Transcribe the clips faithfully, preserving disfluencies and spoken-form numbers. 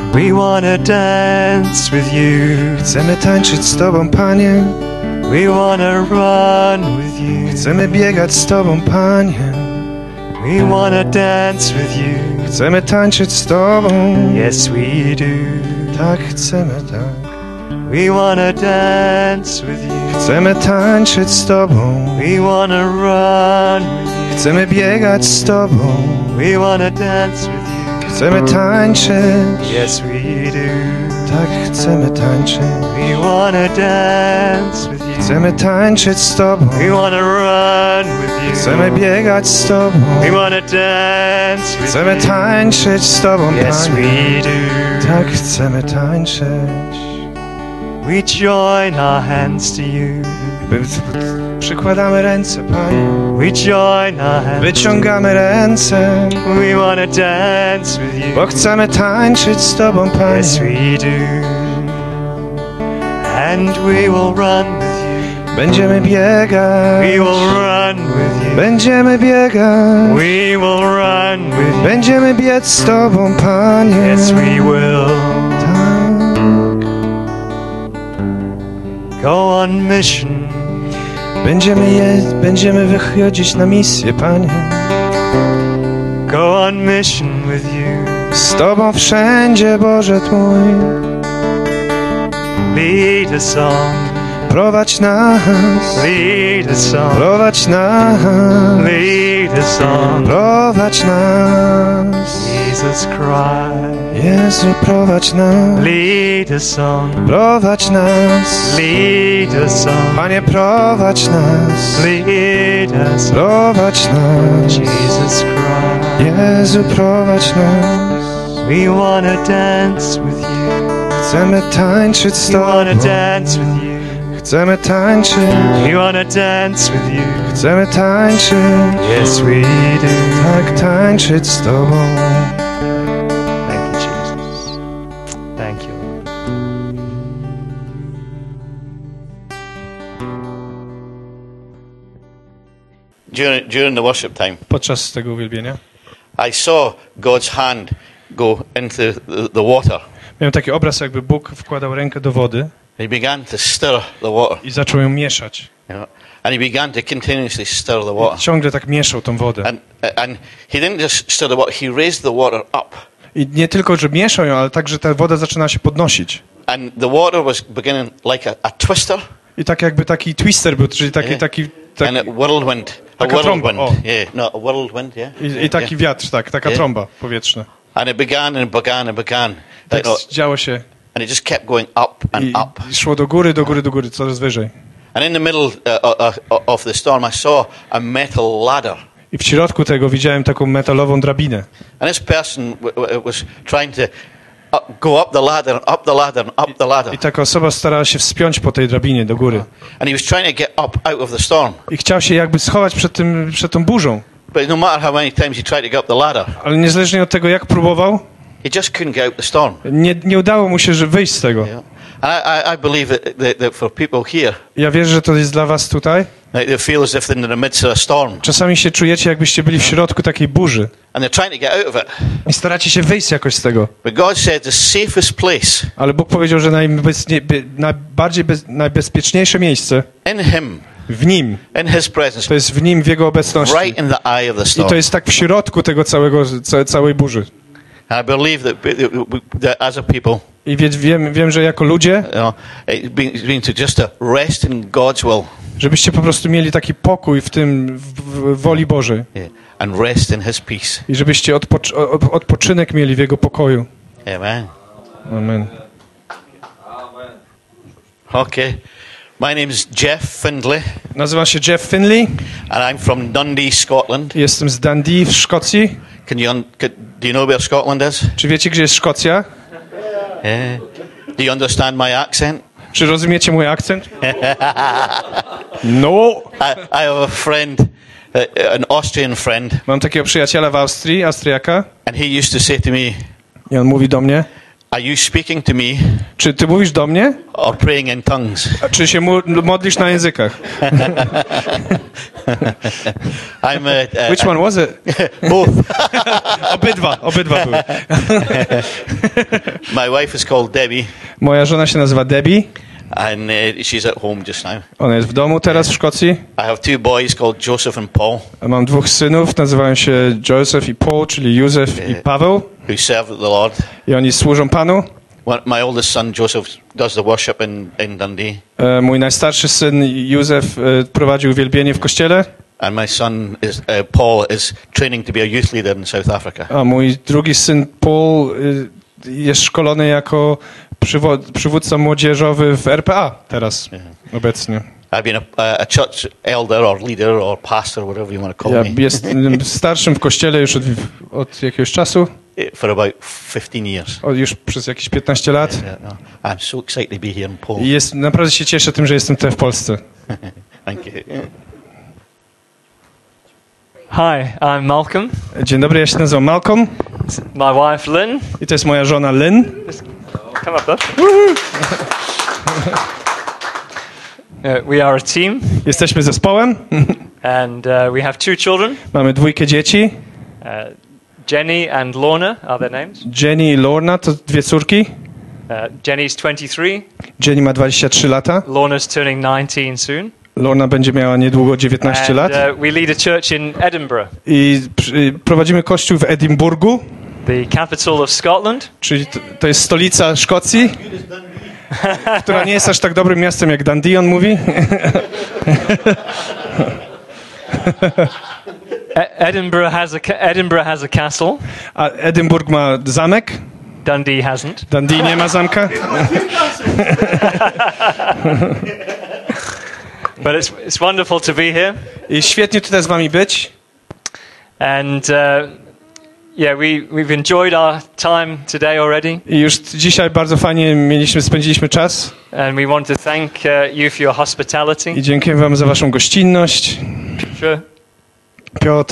We wanna dance with you. Chcemy tańczyć z Tobą, Panie. We wanna run with you. Chcemy biegać z Tobą, Panie. We wanna dance with you. Chcemy tańczyć z Tobą. Yes, we do. Tak, chcemy, tak. We wanna dance with you. Chcemy tańczyć z Tobą. We wanna run with you. Chcemy biegać z Tobą. We wanna dance with you. Chcemy tańczyć. Yes, we do. Tak, chcemy tańczyć. We wanna dance with you. Chcemy tańczyć z Tobą. We wanna run with you. Chcemy biegać z Tobą. We wanna dance with Chcemy you. tańczyć z Tobą, Yes, Panie. we do. Tak, chcemy tańczyć. We join our hands to you. Przykładamy ręce, Panie. We join our hands. Wyciągamy ręce, We wanna dance with you. bo chcemy tańczyć z Tobą, Panie. Yes, we do. And we will run with you. Będziemy biegać. We will run with you. Będziemy biegać. We will run with you. Będziemy biec z Tobą, Panie. Yes, we will. Tak. Go on mission. Będziemy je, będziemy wychodzić na misję, Panie. Go on mission with you. Z Tobą wszędzie, Boże mój. Lead us on. Prowadź nas. Lead us on. Prowadź nas. Lead us on. Prowadź nas. Jesus Christ. Jezu, prowadź nas. Lead us on. Prowadź nas. Lead us on. Panie, prowadź nas. Lead us on. Prowadź nas. Jesus Christ. Jezu, prowadź nas. We wanna dance with you. Chcemy tańczyć z We wanna Tobą. dance with you. Chcemy tańczyć. We wanna dance with you. Chcemy tańczyć. Yes, we do. Tak, tańczyć z Tobą. Thank you, Jesus. Thank you. During, during the worship time, Podczas tego uwielbienia I saw God's hand go into the, the water. miałem taki obraz, jakby Bóg wkładał rękę do wody He began to stir the water, i zaczął ją mieszać. you know, and he began to continuously stir the water. Ciągle tak mieszał tą wodę. And and he didn't just stir the water; he raised the water up, I nie tylko, że mieszał ją, ale także ta woda zaczyna się podnosić. and the water was beginning like a, a twister I tak jakby taki twister był, czyli taki, Yeah. taki, and taki a whirlwind, a Taka trąba, whirlwind, o. yeah, no, a whirlwind, yeah, i, i taki yeah. wiatr, tak, taka Yeah. trąba powietrzna. And it began and began and began, Tak you know, działo się and it just kept going up and i, up. i szło do góry, do góry, do góry, coraz wyżej. And in the middle uh, uh, uh, of the storm, I saw a metal ladder. I w środku tego widziałem taką metalową drabinę. And this person w- w- was trying to up, go up the ladder, and up the ladder, and up the ladder. I taka osoba starała się wspiąć po tej drabinie do góry. And he was trying to get up out of the storm. I chciał się jakby schować przed, tym, przed tą burzą. But no matter how many times he tried to get up the ladder, Ale niezależnie od tego, jak próbował, he just couldn't get out the storm. nie, nie udało mu się że wyjść z tego. You know? And I, I, I believe that, that, that for people here, Ja wierzę, że to jest dla was tutaj. like they feel as if they're in the midst of a storm. Czasami się czujecie, jakbyście byli w środku takiej burzy. And they're trying to get out of it. I staracie się wyjść jakoś z tego. But God said the safest place Ale Bóg powiedział, że najbezpie, najbardziej bez, najbezpieczniejsze miejsce in Him, w Nim, in His presence, to jest w Nim, w Jego obecności. right in the eye of the I storm. to jest tak w środku tego całego, ca, całej burzy. And I believe that, that as a people, I wie, wiem, wiem, że jako ludzie, you know, it's been, it's been to just to rest in God's will, żebyście po prostu mieli taki pokój w tym, w, w woli Bożej. yeah, and rest in His peace. I żebyście odpoczy, o- odpoczynek mieli w Jego pokoju. Amen. Amen. Okay. My name is Jeff Findlay, Nazywam się Jeff Finley. and I'm from Dundee, Scotland. Jestem z Dundee w Szkocji. Can you un- could, do you know where Scotland is? Czy wiecie, gdzie jest Szkocja? Yeah. Do you understand my accent? Czy rozumiecie mój akcent? No. I, I have a friend, uh, an Austrian friend, Mam takiego przyjaciela w Austrii, Austriaka. and he used to say to me, I on mówi do mnie, Are you speaking to me Czy ty mówisz do mnie? or praying in tongues? Czy się mu- modlisz na językach? I'm uh, uh, Which one was it? both. Obydwa, obydwa były. My wife is called Debbie, Moja żona się nazywa Debbie. and uh, she's at home just now. Ona jest w domu teraz w Szkocji. I have two boys called Joseph and Paul, Mam dwóch synów, nazywają się Joseph i Paul, czyli Józef i Paweł. who serve the Lord. I oni służą Panu. One, my oldest son Joseph does the worship in, in Dundee, E, Mój najstarszy syn Józef e, prowadził wielbienie w kościele, and my son is uh, Paul is training to be a youth leader in South Africa. a mój drugi syn Paul e, jest szkolony jako przywo- przywódca młodzieżowy w R P A teraz obecnie. I've been a, a church elder or leader or pastor, whatever you want to call Ja me, jestem starszym w kościele już od, od jakiegoś czasu, for about fifteen years. od już przez jakieś piętnaście lat. Yeah, no. I'm so excited to be here in Poland. I jest, naprawdę się cieszę tym, że jestem tutaj w Polsce. Thank you. Hi, I'm Malcolm. Dzień dobry, ja się nazywam Malcolm My wife Lynn. i to jest moja żona Lynn. Come up there. Uh, we are a team, Jesteśmy zespołem, and uh, we have two children. mamy dwójkę dzieci. Uh, Jenny and Lorna are their names. Jenny i Lorna to dwie córki. Uh, Jenny's twenty-three. Jenny ma dwadzieścia trzy lata, Lorna's turning nineteen soon. Lorna będzie miała niedługo dziewiętnaście And lat. uh, we lead a church in Edinburgh, I przy- prowadzimy kościół w Edynburgu, the capital of Scotland. czyli to, to jest stolica Szkocji, która nie jest aż tak dobrym miastem jak Dundee, on mówi. E- Edinburgh has a ca- Edinburgh has a castle. A Edynburg ma zamek, Dundee hasn't. Dundee nie ma zamka. But it's it's wonderful to be here. I świetnie tutaj z wami być. And uh, yeah, we, we've enjoyed our time today already. I już dzisiaj bardzo fajnie mieliśmy, spędziliśmy czas. And we want to thank uh, you for your hospitality. I dziękuję wam za waszą gościnność. Sure. Piotr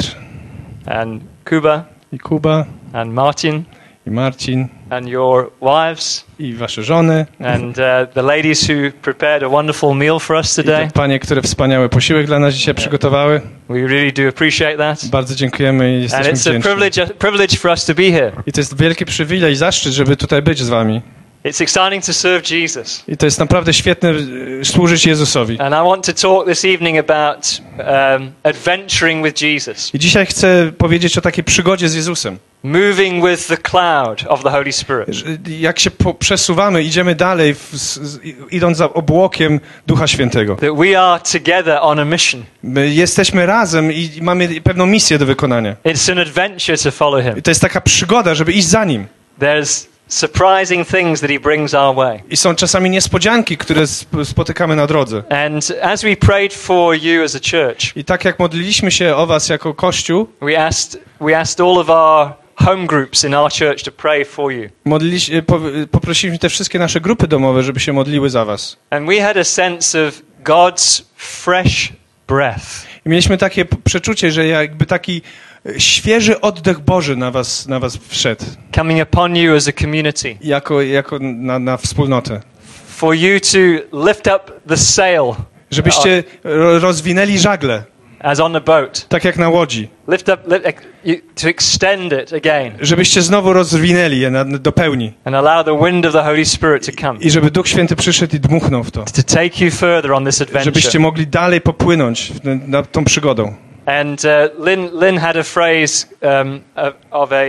And Kuba i Kuba and Martin i Marcin and your wives i wasze żony. and uh, the ladies who prepared a wonderful meal for us I today. te panie, które wspaniały posiłek dla nas dzisiaj przygotowały. We really do appreciate that. Bardzo dziękujemy i And jesteśmy it's a wdzięczni. privilege, a privilege for us to be here. I to jest wielki przywilej, zaszczyt, żeby tutaj być z wami. It's exciting to serve Jesus. I to jest naprawdę świetne y, służyć Jezusowi. And I want to talk this evening about um, adventuring with Jesus, I dzisiaj chcę powiedzieć o takiej przygodzie z Jezusem. moving with the cloud of the Holy Spirit. Że jak się po, przesuwamy, idziemy dalej, w, z, z, idąc za obłokiem Ducha Świętego. That we are together on a mission. My jesteśmy razem i mamy pewną misję do wykonania. It's an adventure to follow Him. I to jest taka przygoda, żeby iść za Nim. There's surprising things that He brings our way. I są czasami niespodzianki, które sp- spotykamy na drodze. And as we prayed for you as a church, I tak jak modliliśmy się o was jako Kościół, we asked we asked all of our home groups in our church to pray for you. modliliśmy, po, poprosiliśmy te wszystkie nasze grupy domowe, żeby się modliły za was. And we had a sense of God's fresh breath. I mieliśmy takie p- przeczucie, że jakby taki e, świeży oddech Boży na was, na was wszedł, Coming upon you as a community, jako, jako na, na wspólnotę. for you to lift up the sail Żebyście ro, rozwinęli żagle, as on a boat, tak jak na łodzi. lift up, lift, you, to extend it again, Żebyście znowu rozwinęli je na, do pełni. and allow the wind of the Holy Spirit to come I żeby Duch Święty przyszedł i dmuchnął w to. to take you further on this adventure. Żebyście mogli dalej popłynąć w- na tą przygodą. And uh, Lynn, Lynn had a phrase um, of, of a,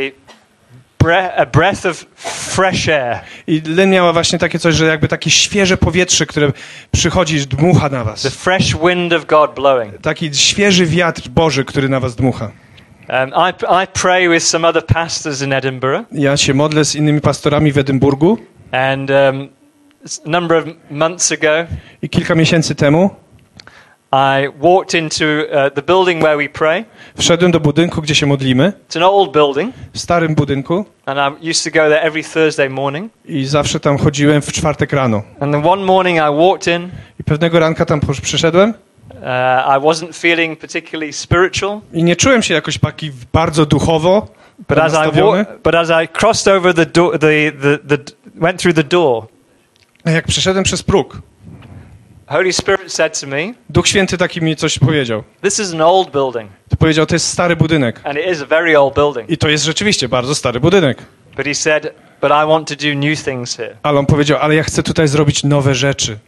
bre- a breath of fresh air. I Lynn miała właśnie takie coś, że jakby takie świeże powietrze, które przychodzi, dmucha na The was. fresh wind of God blowing. Taki świeży wiatr Boży, który na was dmucha. Um, I, I pray with some other pastors in Edinburgh, Ja się modlę z innymi pastorami w Edynburgu and um, a number of months ago, i kilka miesięcy temu I walked into uh, the building where we pray. wszedłem do budynku, gdzie się modlimy, It's an old building, w starym budynku and I used to go there every Thursday morning. i zawsze tam chodziłem w czwartek rano. And then one morning I walked in. I pewnego ranka tam posz- przyszedłem Uh, I wasn't feeling particularly spiritual, i nie czułem się jakoś taki bardzo duchowo but as I nastawiony. wa- but as I crossed over the door, the, the, the went through the door, A jak przeszedłem przez próg, Holy Spirit said to me, Duch Święty taki mi coś powiedział. this is an old building, To powiedział, to jest stary budynek. and it is a very old building. I to jest rzeczywiście bardzo stary budynek. But he said, but I want to do new things here. Ale on powiedział, ale ja chcę tutaj zrobić nowe rzeczy.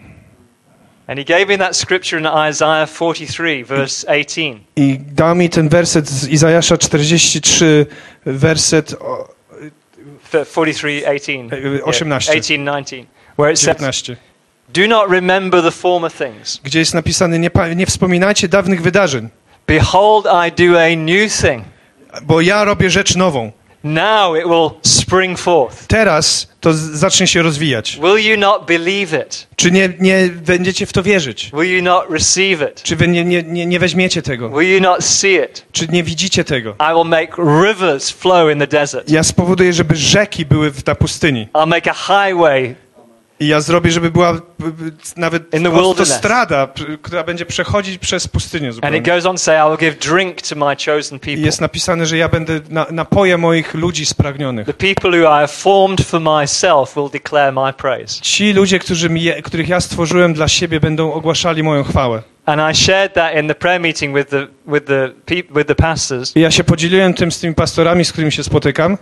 And he gave me that scripture in Isaiah forty-three, verse eighteen. I dał mi ten werset z Izajasza czterdzieści trzy, werset o- forty-three, eighteen. E, osiemnaście. Yeah, eighteen, nineteen. Where it says, dziewiętnaście, do not remember the former things. gdzie jest napisane, nie, pa- nie wspominajcie dawnych wydarzeń, Behold, I do a new thing. bo ja robię rzecz nową. Now it will spring forth. Teraz to z- zacznie się rozwijać. Will you not believe it? Czy nie, nie będziecie w to wierzyć? Will you not receive it? Czy wy nie, nie, nie, nie weźmiecie tego? Will you not see it? Czy nie widzicie tego? I will make rivers flow in the desert. Ja spowoduję, żeby rzeki były w- na pustyni. I'll make a highway. I ja zrobię, żeby była b- b- nawet In the autostrada, p- która będzie przechodzić przez pustynię And zupełnie. it goes on to say, I will give drink to my chosen I people. jest napisane, że ja będę na, napoję moich ludzi spragnionych. The people who I have formed for myself will declare my praise. Ci ludzie, którzy mi, je- których ja stworzyłem dla siebie, będą ogłaszali moją chwałę. And I shared that in the prayer meeting with the with the peop- with the pastors. I ja się podzieliłem tym z tymi pastorami, z którymi się spotykam.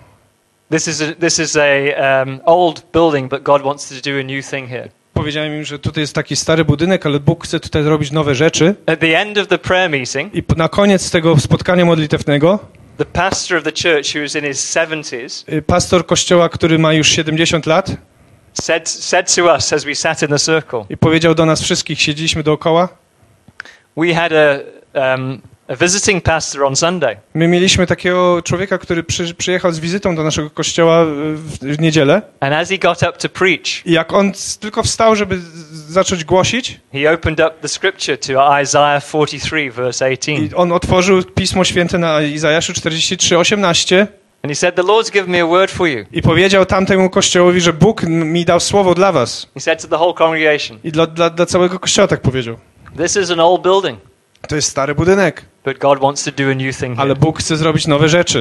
This is a, this is a um, old building, but God wants to do a new thing here. Powiedziałem im, że tutaj jest taki stary budynek, ale Bóg chce tutaj zrobić nowe rzeczy. At the end of the prayer meeting, I p- na koniec tego spotkania modlitewnego the pastor of the church, who was in his seventies, y, pastor kościoła, który ma już siedemdziesiąt lat, said said to us as we sat in the circle, i powiedział do nas wszystkich, siedzieliśmy dookoła, we had a um, a visiting pastor on Sunday, my mieliśmy takiego człowieka, który przy, przyjechał z wizytą do naszego kościoła w, w niedzielę, and as he got up to preach, i jak on s- tylko wstał, żeby z- zacząć głosić, he opened up the scripture to Isaiah forty-three, verse eighteen. i on otworzył Pismo Święte na Izajaszu czterdzieści trzy, osiemnaście And he said, the Lord's given me a word for you. i powiedział tamtemu kościołowi, że Bóg m- mi dał słowo dla was. He said to the whole congregation, I dla, dla, dla całego kościoła tak powiedział. this is an old building, To jest stary budynek, but God wants to do a new thing ale here. Bóg chce zrobić nowe rzeczy.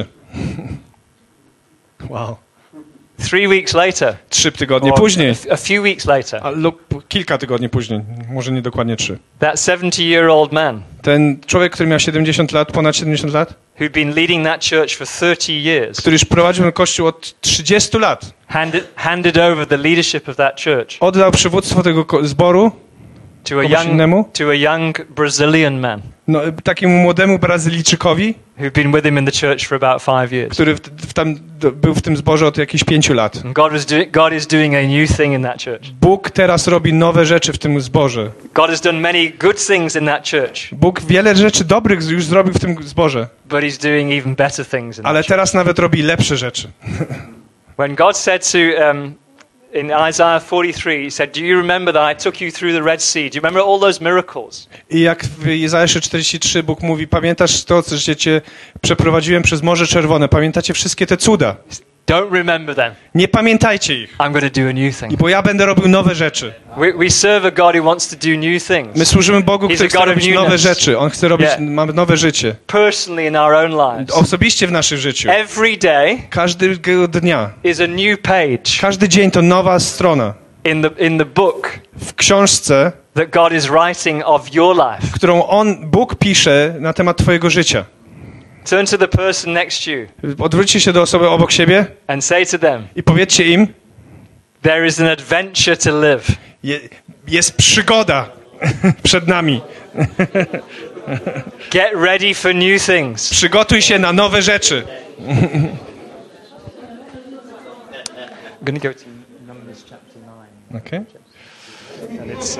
Wow. Three weeks later, Trzy tygodnie or później, a f- a few weeks later, a, lub kilka tygodni później, może nie dokładnie trzy. that seventy-year-old man Ten człowiek, który miał siedemdziesiąt lat, ponad siedemdziesiąt lat, who'd been leading that church for thirty years, który już prowadził ten kościół od trzydziestu lat, handed, handed over the leadership of that church oddał przywództwo tego ko- zboru to a komuś young, innemu, to a young Brazilian man no, takiemu młodemu Brazylijczykowi, who'd been with him in the church for about five years. który w, w tam, do, był w tym zborze od jakichś pięciu lat. And God, was do, God is doing a new thing in that church. Bóg teraz robi nowe rzeczy w tym zborze. God has done many good things in that church, Bóg wiele rzeczy dobrych już zrobił w tym zborze, but he's doing even better things in ale that church. teraz nawet robi lepsze rzeczy. When God said to, um, in Isaiah forty-three, he said, do you remember that I took you through the Red Sea? Do you remember all those miracles? I jak w Izajaszu czterdzieści trzy Bóg mówi, pamiętasz to, co że cię przeprowadziłem przez Morze Czerwone, pamiętacie wszystkie te cuda? Don't remember them. Nie pamiętajcie ich, I'm going to do a new thing. bo ja będę robił nowe rzeczy. We, we serve a God who wants to do new things. My służymy Bogu, He's który a chce God of robić newness. nowe rzeczy. On chce robić, Yeah. mamy nowe życie. Personally in our own lives. Osobiście w naszym życiu. Every day Każdego dnia. is a new page Każdy dzień to nowa strona. in the, in the book W książce, that God is writing of your life. którą On, Bóg pisze na temat twojego życia. Turn to the person next to you Odwróćcie się do osoby obok siebie and say to them, i powiedzcie im, there is an adventure to live. je, jest przygoda przed nami. Get ready for new things. Przygotuj się na nowe rzeczy. I'm going to go to Numbers chapter nine. Okay. And it's, uh,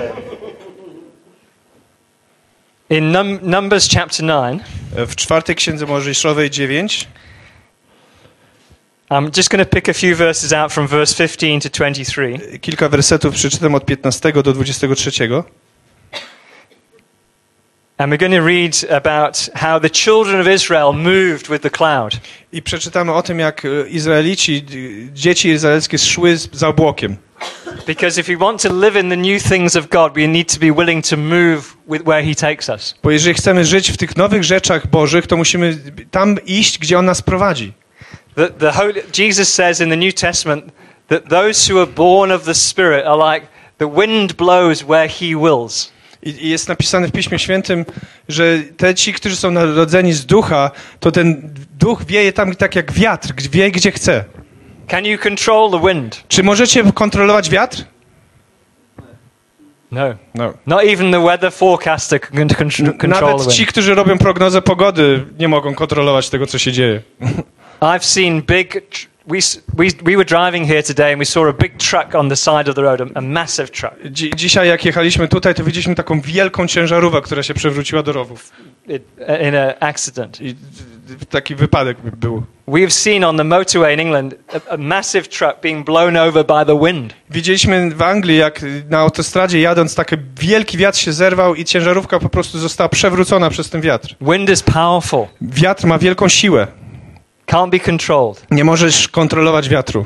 in num- Numbers chapter nine, W czwartej księdze Mojżeszowej dziewięć. I'm just going to pick a few verses out from verse fifteen to twenty-three. Kilka wersetów przeczytam od piętnastego do dwudziestego trzeciego. And we're going to read about how the children of Israel moved with the cloud. I przeczytamy o tym, jak Izraelici, dzieci izraelskie szły za obłokiem. Because if we want to live in the new things of God, we need to be willing to move with where He takes us. Bo jeżeli chcemy żyć w tych nowych rzeczach Bożych, to musimy tam iść, gdzie On nas prowadzi. The, the Holy, Jesus says in the New Testament that those who are born of the Spirit are like the wind blows where he wills. I i jest napisane w Piśmie Świętym, że te ci, którzy są narodzeni z ducha, to ten duch wieje tam tak jak wiatr, wieje gdzie chce. Can you control the wind? Czy możecie kontrolować wiatr? No. No. Not even the weather forecaster can con- control the Nawet wind. ci, którzy robią prognozę pogody, nie mogą kontrolować tego, co się dzieje. I've seen big... Tr- we, s- we, we were driving here today and we saw a big truck on the side of the road, a, a massive truck. Dzi- dzisiaj, jak jechaliśmy tutaj, to widzieliśmy taką wielką ciężarówkę, która się przewróciła do rowów. It, in an accident. I taki wypadek był. We've seen on the motorway in England a, a massive truck being blown over by the wind. Widzieliśmy w Anglii, jak na autostradzie jadąc, taki wielki wiatr się zerwał i ciężarówka po prostu została przewrócona przez ten wiatr. Wind is powerful. Wiatr ma wielką siłę. Can't be controlled. Nie możesz kontrolować wiatru.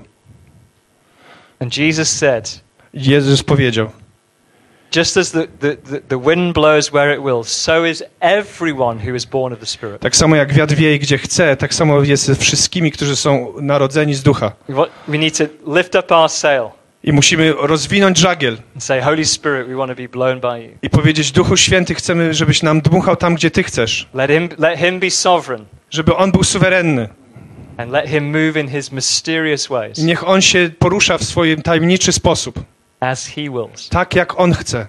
And Jesus said, Jezus powiedział, just as the, the, the, the wind blows where it will, so is everyone who is born of the Spirit. tak samo jak wiatr wieje gdzie chce, tak samo jest ze wszystkimi, którzy są narodzeni z ducha. What- We need to lift up our sail I musimy rozwinąć żagiel and say, Holy Spirit, we want to be blown by you. i powiedzieć, Duchu Święty, chcemy, żebyś nam dmuchał tam, gdzie Ty chcesz. Let him, let him be sovereign Żeby On był suwerenny. and let him move in his mysterious ways I niech On się porusza w swoim tajemniczy sposób. as he wills. Tak, jak On chce.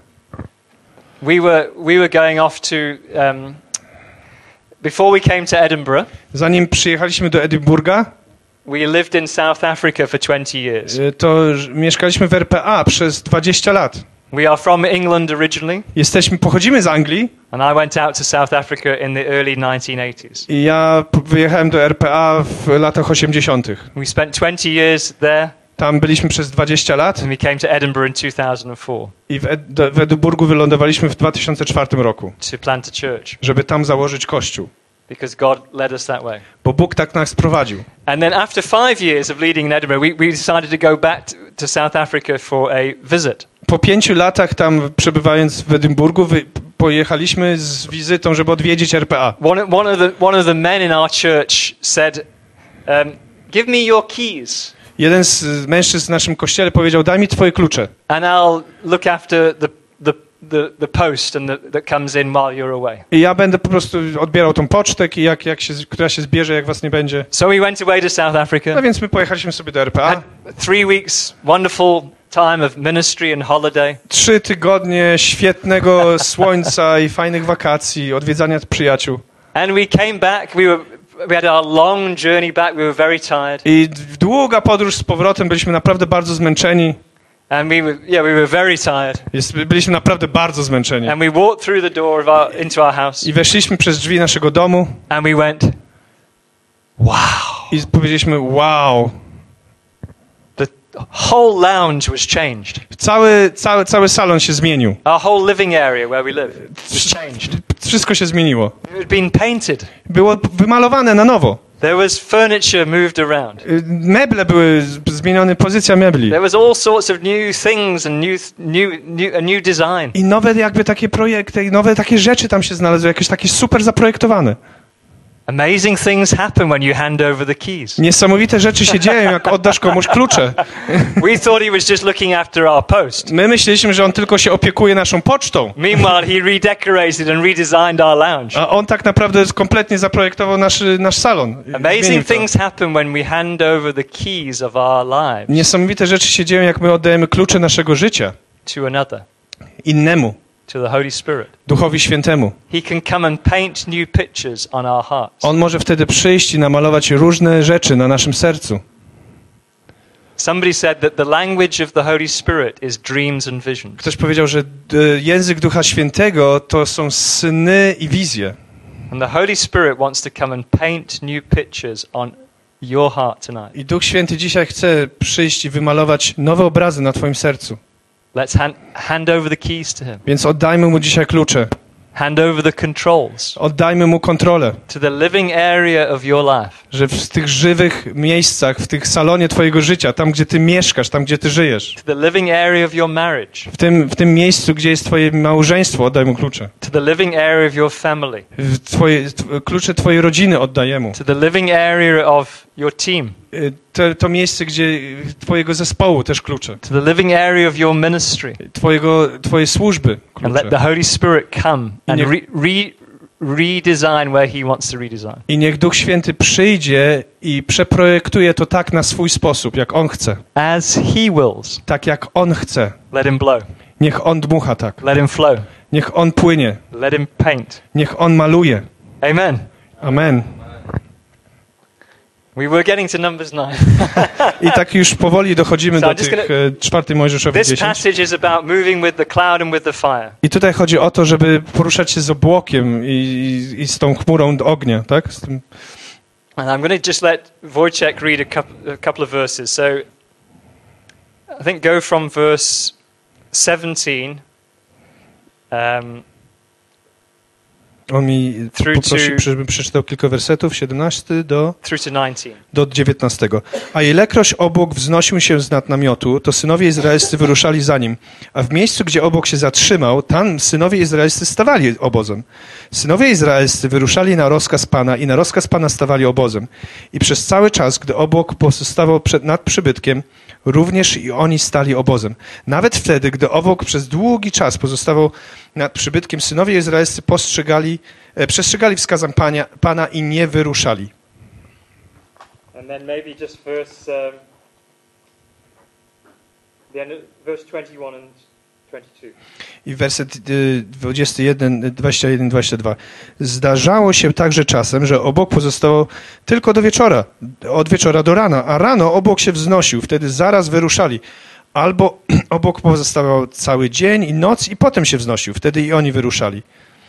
We were, we were going off to, um, before we came to Edinburgh, Zanim przyjechaliśmy do Edynburga, we lived in South Africa for twenty years. y, to ż- mieszkaliśmy w R P A przez dwadzieścia lat. We are from England originally, Jesteśmy, pochodzimy z Anglii and I went out to South Africa in the early nineteen eighties. i ja p- wyjechałem do R P A w latach osiemdziesiątych. We spent twenty years there, Tam byliśmy przez dwadzieścia lat and we came to Edinburgh in two thousand four i w, Ed- do- w Edynburgu wylądowaliśmy w dwa tysiące czwartym roku, to plant a church żeby tam założyć kościół, because God led us that way. bo Bóg tak nas prowadził. And then after five years of leading in Edinburgh, we, we decided to go back to, to South Africa for a visit. Po pięciu latach tam przebywając w Edynburgu, wy, pojechaliśmy z wizytą, żeby odwiedzić R P A. One, one, of, the, one of the men in our church said, um, give me your keys Jeden z mężczyzn w naszym kościele powiedział, daj mi twoje klucze and I'll look after the, the, the, the post and the, that comes in while you're away. i ja będę po prostu odbierał tą pocztę, i jak, jak się, która się zbierze, jak was nie będzie. So we went away to South Africa. No więc my pojechaliśmy sobie do R P A. Had three weeks, wonderful time of ministry and holiday. Trzy tygodnie świetnego słońca i fajnych wakacji, odwiedzania przyjaciół. And we came back, we were, we had our long journey back, we were very tired. I d- długa podróż z powrotem, byliśmy naprawdę bardzo zmęczeni. And we were, yeah, we were very tired. Jest, byliśmy naprawdę bardzo zmęczeni. And we walked through the door of our, into our house I weszliśmy przez drzwi naszego domu and we went, wow. i powiedzieliśmy, wow. The whole lounge was changed. Cały, cały, cały salon się zmienił. Our whole living area where we live was changed. Wszystko się zmieniło. It had been painted. Było wymalowane na nowo. There was furniture moved around. Y, Meble były, z- zmienione pozycja mebli. There was all sorts of new things and new, new, new, a new design. I nowe jakby takie projekty, i nowe takie rzeczy tam się znalazły, jakieś takie super zaprojektowane. Amazing things happen when you hand over the keys. Niesamowite rzeczy się dzieją, jak oddasz komuś klucze. We thought he was just looking after our post. My myśleliśmy, że on tylko się opiekuje naszą pocztą, Meanwhile, he redecorated and redesigned our lounge. a on tak naprawdę kompletnie zaprojektował nasz, nasz salon. Zmienił Amazing to. things happen when we hand over the keys of our lives Niesamowite rzeczy się dzieją, jak my oddajemy klucze naszego życia to another, innemu, to the Holy Spirit. Duchowi Świętemu. He can come and paint new pictures on our hearts. On może wtedy przyjść i namalować różne rzeczy na naszym sercu. Somebody said that the language of the Holy Spirit is dreams and visions. Ktoś powiedział, że e, język Ducha Świętego to są sny i wizje. And the Holy Spirit wants to come and paint new pictures on your heart tonight. I Duch Święty dzisiaj chce przyjść i wymalować nowe obrazy na twoim sercu. Let's hand, hand over the keys to Him. Więc oddajmy Mu dzisiaj klucze. Hand over the controls Oddajmy Mu kontrolę. to the living area of your life. Że w tych żywych miejscach, w tych salonie twojego życia, tam gdzie ty mieszkasz, tam gdzie ty żyjesz, To the living area of your marriage. w tym, w tym miejscu, gdzie jest twoje małżeństwo, oddaj Mu klucze. To the living area of your family. W Twoje, t- klucze twojej rodziny oddaj Mu. To the living area of your team. y, to, to miejsce, gdzie twojego zespołu też klucze. to the living area of your ministry. Twojego, twojej służby And let klucze. the Holy Spirit come and Nie- re, re, redesign where He wants to redesign. I niech Duch Święty przyjdzie i przeprojektuje to tak na swój sposób, jak On chce. As He wills, Tak jak On chce. let Him blow. Niech On dmucha tak. Let Him flow. Niech On płynie. Let Him paint. Niech On maluje. Amen. Amen. We were getting to Numbers nine. I tak już powoli dochodzimy So do I'm just tych gonna- e, czwartej Mojżeszowej This dziesięć. passage is about moving with the cloud and with the fire. I tutaj chodzi o to, żeby poruszać się z obłokiem i, i, i z tą chmurą ognia, tak? Z tym, And I'm going to just let Wojciech read a couple, a couple of verses. So I think go from verse seventeen um, on mi Through poprosi, to- żebym przeczytał kilka wersetów, siedemnaście do, through to nineteen. do dziewiętnastego. A ilekroć obłok wznosił się z nad namiotu, to synowie izraelscy wyruszali za nim. A w miejscu, gdzie obłok się zatrzymał, tam synowie izraelscy stawali obozem. Synowie izraelscy wyruszali na rozkaz Pana i na rozkaz Pana stawali obozem. I przez cały czas, gdy obłok pozostawał przed, nad przybytkiem, również i oni stali obozem. Nawet wtedy, gdy obłok przez długi czas pozostawał nad przybytkiem, synowie izraelscy postrzegali, e, przestrzegali wskazań Pana, Pana i nie wyruszali. And then maybe just verse um, the end of, verse twenty-one and twenty-two. I werset y, dwudziesty jeden, dwudziesty jeden, dwudziesty dwa. Zdarzało się także czasem, że obłok pozostawał tylko do wieczora, od wieczora do rana, a rano obłok się wznosił, wtedy zaraz wyruszali. Albo obłok pozostawał cały dzień i noc i potem się wznosił, wtedy i oni wyruszali.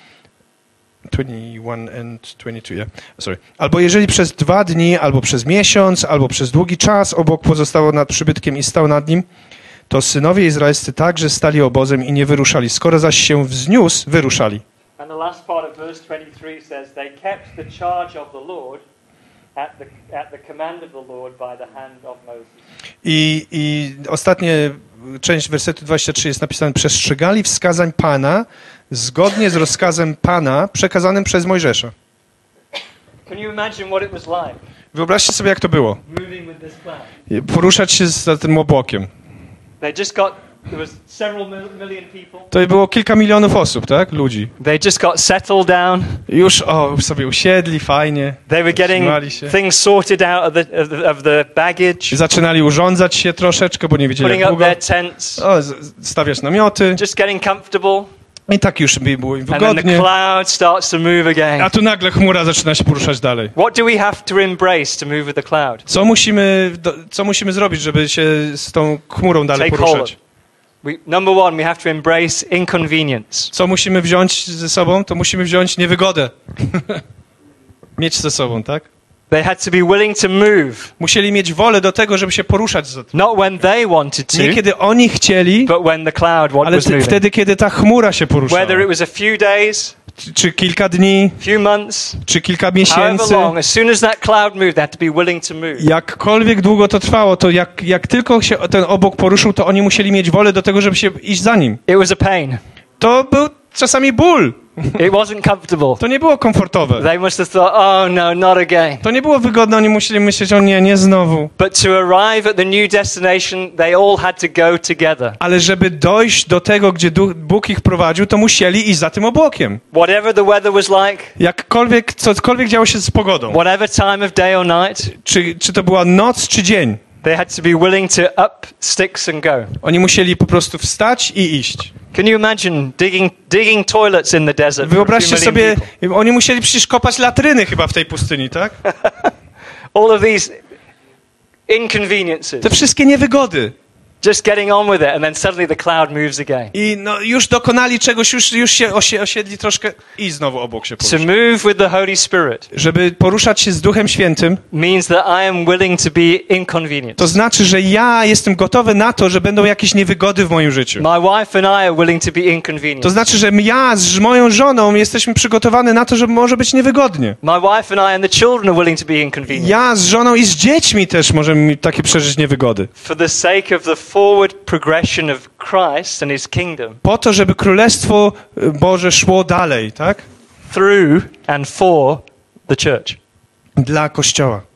twenty-one and twenty-two, yeah. Sorry. Albo jeżeli przez dwa dni, albo przez miesiąc, albo przez długi czas obłok pozostawał nad przybytkiem i stał nad nim, to synowie izraelscy także stali obozem i nie wyruszali. Skoro zaś się wzniósł, wyruszali. And the last part of verse twenty-three says, they kept the charge of the Lord at the, at the command of the Lord by the hand of Moses. I, i ostatnia część wersetu dwudziestego trzeciego jest napisane, przestrzegali wskazań Pana zgodnie z rozkazem Pana przekazanym przez Mojżesza. Can you imagine what it was like, Wyobraźcie sobie, jak to było. moving with this cloud? Poruszać się za tym obłokiem. They just got, there was several mil- million people. To było kilka milionów osób, tak? Ludzi. They just got settled down. Już, o, już sobie usiedli, fajnie. They were getting Zatrzymali się. things sorted out of the, of the, of the baggage, Zaczynali urządzać się troszeczkę, bo nie wiedzieli putting jak up długo. their tents, O, z- stawiać namioty. just getting comfortable. I tak już by było im And then the wygodnie. cloud starts to move again. A tu nagle chmura zaczyna się poruszać dalej. What do we have to embrace to move with the cloud? Co musimy, do, co musimy zrobić, żeby się z tą chmurą dalej Take hold of. poruszać? We, number one, we have to embrace inconvenience. Co musimy wziąć ze sobą? To musimy wziąć niewygodę. Mieć ze sobą, tak? They had to be willing to move, Musieli mieć wolę do tego, żeby się poruszać za tym. not when they wanted to, Nie kiedy oni chcieli, but when the cloud wa- ale was ty, moving. wtedy, kiedy ta chmura się poruszała. Whether it was a few days, Czy, czy kilka dni, few months, czy kilka however miesięcy. long, as soon as that cloud moved, they had to be willing to move. Jakkolwiek długo to trwało, to jak, jak tylko się ten obok poruszył, to oni musieli mieć wolę do tego, żeby się iść za nim. It was a pain. To był czasami ból. It wasn't comfortable. To nie było komfortowe. They must have thought, oh no, not again. To nie było wygodne, oni musieli myśleć, o nie, nie znowu. But to arrive at the new destination, they all had to go together. Ale żeby dojść do tego, gdzie Duch, Bóg ich prowadził, to musieli iść za tym obłokiem. Whatever the weather was like, Jakkolwiek, cokolwiek działo się z pogodą. whatever time of day or night, Czy, czy to była noc, czy dzień. they had to be willing to up sticks and go. Oni musieli po prostu wstać i iść. Can you imagine digging, digging toilets in the desert? for a few Wyobraźcie million sobie, people? oni musieli przecież kopać latryny chyba w tej pustyni, tak? All of these inconveniences. Te wszystkie niewygody. Just getting on with it, and then suddenly the cloud moves again. I no, już dokonali czegoś, już, już się osie, osiedli troszkę i znowu obok się To poruszyli. move with the Holy Spirit Żeby poruszać się z Duchem Świętym, means that I am willing to be inconvenienced. to znaczy, że ja jestem gotowy na to, że będą jakieś niewygody w moim życiu. My wife and I are willing to be To inconvenienced. znaczy, że ja z moją żoną jesteśmy przygotowani na to, że może być niewygodnie. My wife and I and the children are willing to be inconvenienced. Ja z żoną i z dziećmi też możemy mieć takie przeżyć niewygody. For the sake of the forward progression of Christ and His kingdom, Po to, żeby Królestwo Boże szło dalej, tak? through and for the church. Dla Kościoła.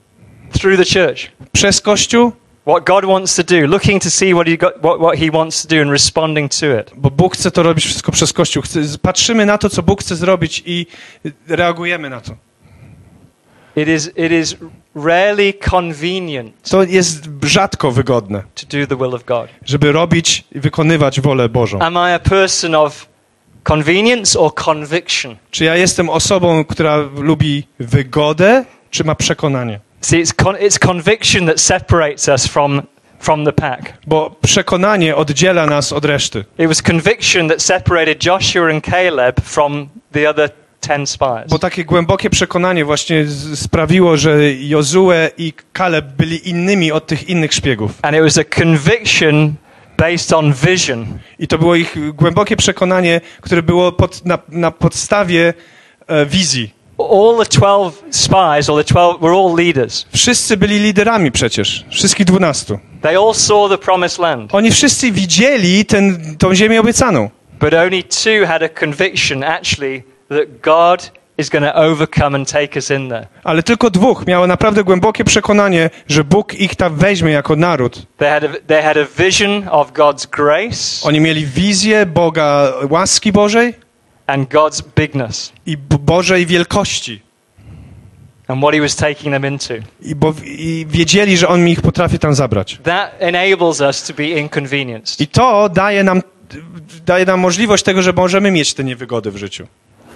through the church. Przez Kościół, What God wants to do, looking to see what he got, what, what he wants to do and responding to it. bo Bóg chce to robić wszystko przez Kościół. Chce, patrzymy na to, co Bóg chce zrobić i reagujemy na to. It is, it is rarely convenient To jest rzadko wygodne, to do the will of God. żeby robić i wykonywać wolę Bożą. Am I a person of convenience or conviction? Czy ja jestem osobą, która lubi wygodę, czy ma przekonanie? See, it's, con- it's conviction that separates us from, from the pack. Bo przekonanie oddziela nas od reszty. It was conviction that separated Joshua and Caleb from the other ten spies. Bo takie głębokie przekonanie właśnie z- sprawiło, że Jozue i Kaleb byli innymi od tych innych szpiegów. And it was a conviction based on vision. I to było ich głębokie przekonanie, które było pod, na, na podstawie e, wizji. All the twelve spies, or the twelve, were all leaders. Wszyscy byli liderami przecież, wszystkich dwunastu. They all saw the promised land, Oni wszyscy widzieli ten, tą ziemię obiecaną, but only two had a conviction, actually, that God is going to overcome and take us in there. ale tylko dwóch miało naprawdę głębokie przekonanie, że Bóg ich tam weźmie jako naród. They had a, they had a vision of God's grace Oni mieli wizję Boga, łaski Bożej and God's bigness i B- Bożej wielkości. and what he was taking them into. I, bo, I wiedzieli, że On ich potrafi tam zabrać. That enables us to be inconvenienced. I to daje nam, daje nam możliwość tego, że możemy mieć te niewygody w życiu.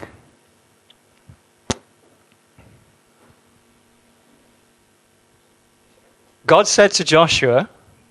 God said to Joshua,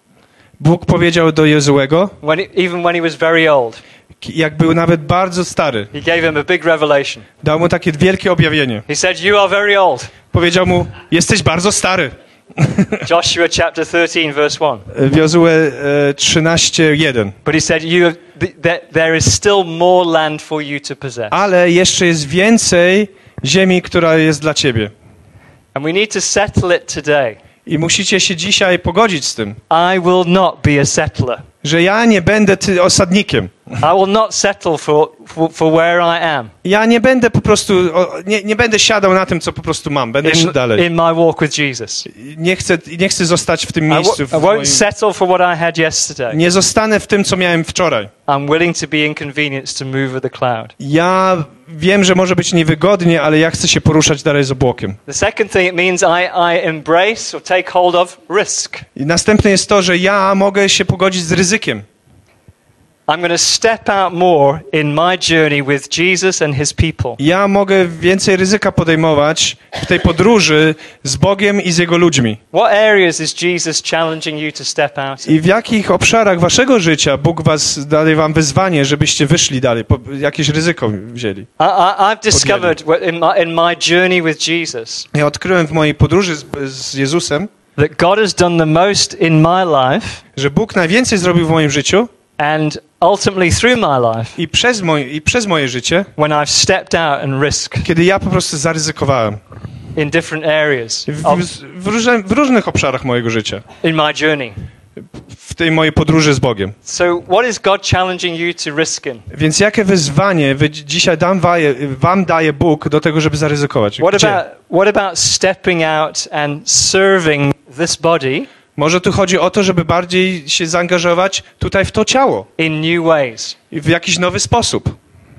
Bóg powiedział do Jozuego, when he, even when he was very old, jak był nawet bardzo stary, he gave him a big revelation. dał mu takie wielkie objawienie. He said, "You are very old." Powiedział mu, jesteś bardzo stary. Joshua chapter thirteen, verse one. W Jozue e, trzynaście jeden. But he said, "You have, th- th- there is still more land for you to possess." Ale jeszcze jest więcej ziemi, która jest dla ciebie. And we need to settle it today. I musicie się dzisiaj pogodzić z tym, I will not be a settler. że ja nie będę ty osadnikiem. I will not settle for, for, for where I am Ja nie będę po prostu, o, nie, nie będę siadał na tym, co po prostu mam. Będę szedł in, dalej. in my walk with Jesus. Nie chcę, nie chcę zostać w tym I, w- miejscu. I W won't moim, settle for what I had yesterday. nie zostanę w tym, co miałem wczoraj. I'm willing to be inconvenienced to move with the cloud. Ja wiem, że może być niewygodnie, ale ja chcę się poruszać dalej z obłokiem. The second thing it means I, I embrace or take hold of risk. I następne jest to, że ja mogę się pogodzić z ryzykiem. I'm going to step out more in my journey with Jesus and his people. Ja mogę więcej ryzyka podejmować w tej podróży z Bogiem i z Jego ludźmi. What areas is Jesus challenging you to step out in? I w jakich obszarach waszego życia Bóg was daje wam wyzwanie, żebyście wyszli dalej, po, jakieś ryzyko wzięli. I, I, I've discovered wh- in my, in my journey with Jesus Ja odkryłem w mojej podróży z, z Jezusem, that God has done the most in my life że Bóg najwięcej zrobił w moim życiu and ultimately through my life i przez, moj, i przez moje życie, when I've stepped out and risked kiedy ja po prostu zaryzykowałem in different areas w, of, w, różne, w różnych obszarach mojego życia, in my journey. w tej mojej podróży z Bogiem. So what is God challenging you to risk in? Więc jakie wyzwanie wy dzisiaj dam waje, wam daje Bóg do tego, żeby zaryzykować? What Gdzie? about, what about stepping out and serving this body Może tu chodzi o to, żeby bardziej się zaangażować tutaj w to ciało in new ways? i w jakiś nowy sposób.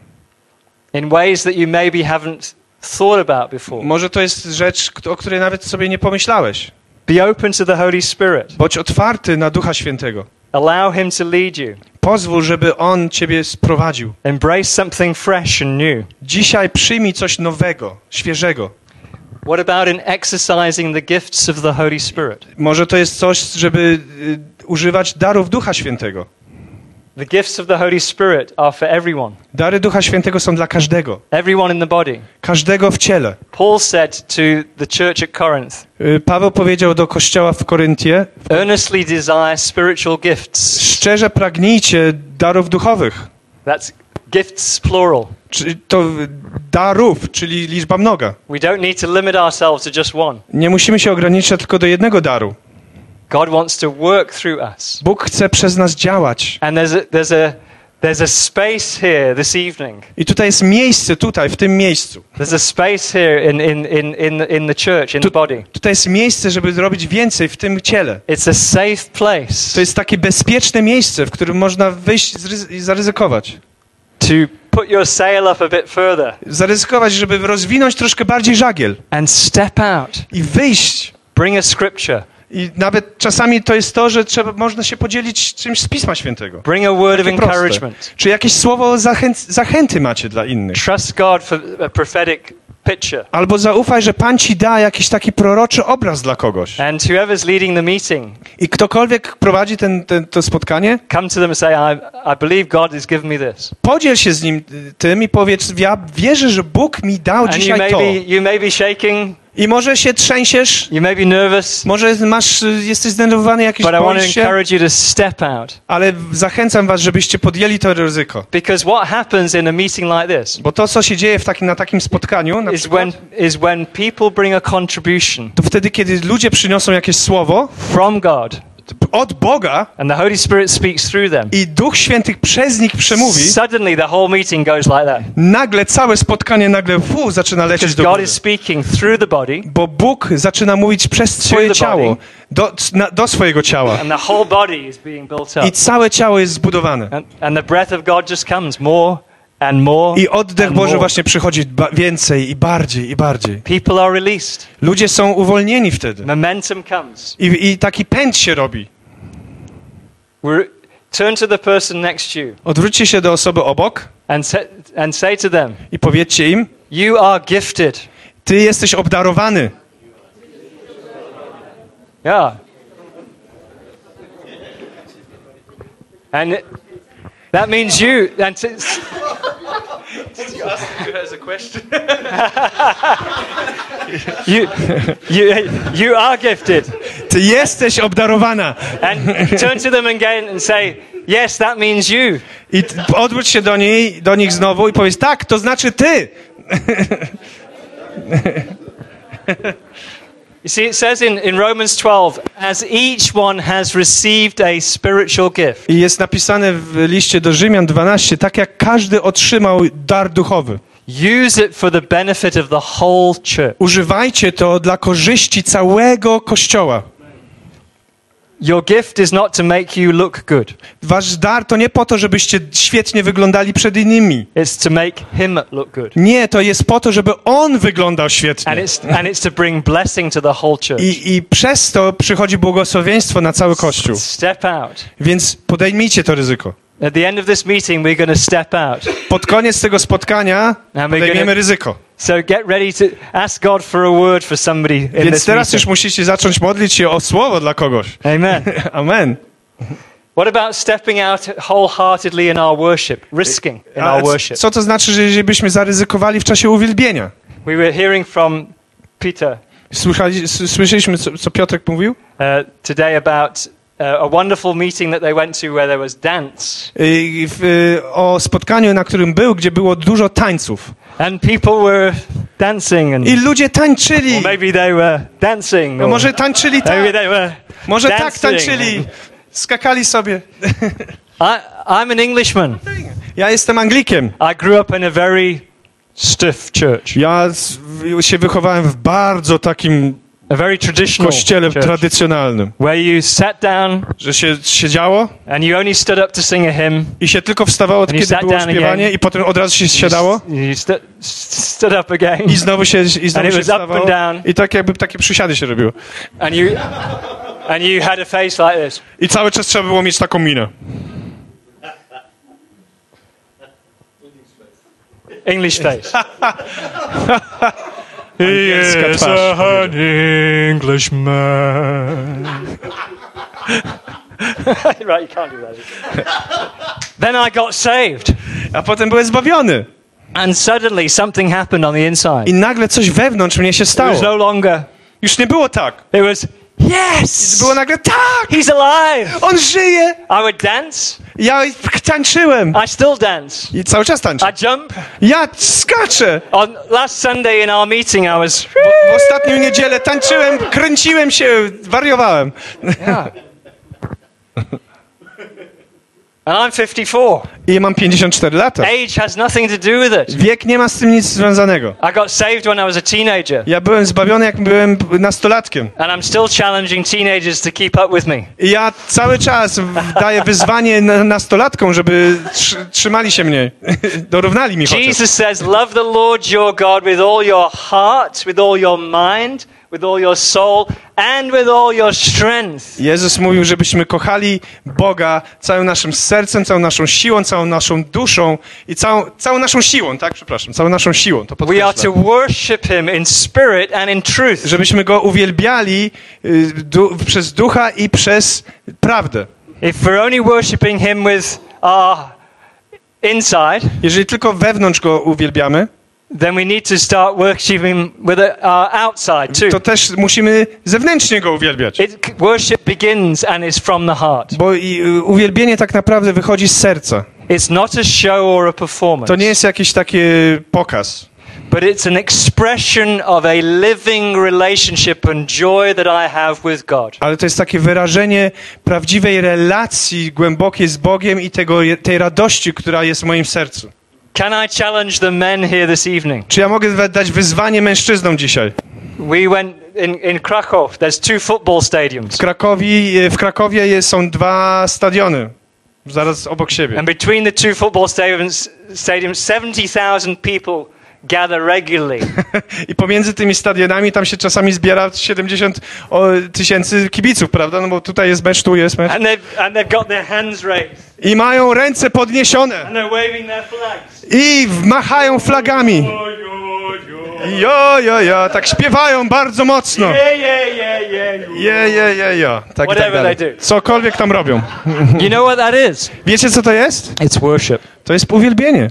In ways that you maybe haven't thought about before. Może to jest rzecz, o której nawet sobie nie pomyślałeś. Be open to the Holy Spirit. Bądź otwarty na Ducha Świętego. Allow him to lead you. Pozwól, żeby On ciebie sprowadził. Embrace something fresh and new. Dzisiaj przyjmij coś nowego, świeżego. What about in exercising the gifts of the Holy Spirit? Może to jest coś, żeby y, używać darów Ducha Świętego. The gifts of the Holy Spirit are for everyone. Dary Ducha Świętego są dla każdego. Everyone in the body. Każdego w ciele. Paul said to the church at Corinth, Y, Paweł powiedział do kościoła w Koryntie, earnestly desire spiritual gifts. szczerze pragnijcie darów duchowych. That's gifts plural. Czy to darów, czyli liczba mnoga. We don't need to limit ourselves to just one. Nie musimy się ograniczać tylko do jednego daru. God wants to work through us. Bóg chce przez nas działać. And there's a, there's a, There's a space here this evening. I tutaj jest miejsce, tutaj, w tym miejscu. There's a space here in, in, in, in, in the church, in Tu, the body. tutaj jest miejsce, żeby zrobić więcej w tym ciele. It's a safe place To jest takie bezpieczne miejsce, w którym można wyjść zry- i zaryzykować. to put your sail up a bit further Zaryzykować, żeby rozwinąć troszkę bardziej żagiel and step out. i wyjść. Bring a scripture. I nawet czasami to jest to, że trzeba, można się podzielić czymś z Pisma Świętego. Bring a word of Takie proste. encouragement. Czy jakieś słowo zachęt, zachęty macie dla innych? Trust God for a prophetic picture. Albo zaufaj, że Pan ci da jakiś taki proroczy obraz dla kogoś. And whoever's leading the meeting, I ktokolwiek prowadzi ten, ten, to spotkanie, come to them and say, I, I believe God has given me this. podziel się z nim y, tym i powiedz, ja wierzę, że Bóg mi dał And you dzisiaj may, to. be, you may be shaking, I może się trzęsiesz, you may be nervous, może masz, y, jesteś zdenerwowany, jakiś but I want to boisz się, encourage you to step out. ale zachęcam was, żebyście podjęli to ryzyko. Because what happens in a meeting like this Bo to, co się dzieje w takim, na takim spotkaniu, na is przykład, when, is when people bring a contribution to wtedy, kiedy ludzie przyniosą jakieś słowo from God od Boga and the Holy Spirit speaks through them. i Duch Święty przez nich przemówi, Suddenly the whole meeting goes like that. nagle całe spotkanie nagle fu, zaczyna lecieć Because do God góry. is speaking through the body Bo Bóg zaczyna mówić przez swoje the ciało, body. do, na, do swojego ciała. and the whole body is being built up. I całe ciało jest zbudowane. And, and the breath of God just comes more and more I oddech and Boży more. właśnie przychodzi ba- więcej i bardziej i bardziej. People are released. Ludzie są uwolnieni wtedy. Momentum comes. I, i taki pęd się robi. We're, turn to the person next to you Odwróćcie się do osoby obok and, sa- and say to them, i powiedzcie im, you are gifted. ty jesteś obdarowany. Yeah. And it- that means you. And t- you, you, you are gifted. Ty jesteś obdarowana. And turn to them again and say, yes, that means you. I t- odwróć się do niej, do nich znowu i powiedz, tak, to znaczy ty. You see, it says in, in Romans twelve, as each one has received a spiritual gift, I jest napisane w liście do Rzymian dwanaście, tak jak każdy otrzymał dar duchowy. use it for the benefit of the whole church. Używajcie to dla korzyści całego Kościoła. Your gift is not to make you look good. Wasz dar to nie po to, żebyście świetnie wyglądali przed innymi. It's to make him look good. Nie, to jest po to, żeby on wyglądał And świetnie. it's, and it's to bring blessing to the whole church. I, I przez to przychodzi błogosławieństwo na cały Kościół. Step out. Więc podejmijcie to ryzyko. At the end of this meeting, we're going to step out. Pod koniec tego spotkania podejmiemy ryzyko. So get ready to ask God for a word for somebody in Więc this teraz już meeting. musicie zacząć modlić się o słowo dla kogoś. Amen. Amen. What about stepping out wholeheartedly in our worship, risking in A our c- worship? co to znaczy, że jeżeli byśmy zaryzykowali w czasie uwielbienia? We were hearing from Peter Słyszeli, s- słyszeliśmy, co, co Piotrek mówił? uh, today about uh, a wonderful meeting that they went to where there was dance. Y, w, y, o spotkaniu, na którym był, gdzie było dużo tańców. And people were dancing and I ludzie tańczyli. or maybe they were dancing. No Or może tańczyli maybe tak. they were Może tak dancing. tańczyli. Skakali sobie. I, I'm an Englishman. Ja jestem Anglikiem. I grew up in a very stiff church, Ja z, w- się wychowałem w bardzo takim a very traditional kościele church, tradycjonalnym, where you sat down że się siedziało and you only stood up to sing a hymn. i się tylko wstawało, And you kiedy sat było down śpiewanie again. i potem od razu się siadało You st- stood up again, i znowu się, i And znowu it się was up wstawało and down. i tak jakby takie przysiady się robiło. and you and you had a face like this. I cały czas trzeba było mieć taką minę. English face. Angielska He is twarz. an Englishman. Right, you can't do that. Then I got saved, A potem byłem zbawiony. and suddenly something happened on the inside. I nagle coś wewnątrz mnie się It was stało. no longer. Już nie było tak. It was yes. Było nagle tak! He's alive. On żyje! I would dance. Ja tańczyłem. I still dance. I cały czas tańczę. I jump. Ja skaczę. On last Sunday in our meeting, I was. W, w ostatnią niedzielę tańczyłem, kręciłem się, wariowałem. Yeah. And I'm fifty-four. I mam pięćdziesiąt cztery lata. Age has nothing to do with it. Wiek nie ma z tym nic związanego. I got saved when I was a teenager. Ja byłem zbawiony, jak byłem nastolatkiem. And I'm still challenging teenagers to keep up with me. I ja cały czas daję wyzwanie nastolatkom, żeby tr- trzymali się mnie, dorównali mi chociaż. Jesus says, love the Lord your God with all your heart, with all your mind, with all your soul, and with all your strength. Jezus mówił, żebyśmy kochali Boga całym naszym sercem, całą naszą siłą, całą naszą duszą i całą, całą naszą siłą, tak? Przepraszam, całą naszą siłą. To We are to podkreślam. worship him in spirit and in truth. Żebyśmy Go uwielbiali y, du- przez ducha i przez prawdę. If we're only worshiping him with our inside, Jeżeli tylko wewnątrz Go uwielbiamy, then we need to start worshiping with our outside too. to też musimy zewnętrznie Go uwielbiać. It, worship begins and is from the heart. Bo i, y, uwielbienie tak naprawdę wychodzi z serca. It's not a show or a performance, To nie jest jakiś taki pokaz, but it's an expression of a living relationship and joy that I have with God. ale to jest takie wyrażenie prawdziwej relacji głębokiej z Bogiem i tego, tej radości, która jest w moim sercu. Can I challenge the men here this evening? Czy ja mogę dać wyzwanie mężczyznom dzisiaj? We went in, in Krakow. There's two football stadiums. W Krakowie, w Krakowie jest, są dwa stadiony, zaraz obok siebie. And between the two football stadiums, stadiums seventy thousand people gather regularly. I pomiędzy tymi stadionami tam się czasami zbiera siedemdziesiąt tysięcy kibiców, prawda? No bo tutaj jest mecz, tu jest mecz. And they've, and they've got their hands raised. I mają ręce podniesione. And they're waving their flags. I machają flagami. Jo, jo, jo. Tak śpiewają bardzo mocno. Yeah, yeah, yeah, yeah. Je, je, je, jo. Tak, i tak Whatever dalej. they do. Cokolwiek tam robią. You know what that is? Wiecie, co to jest? It's worship. To jest uwielbienie.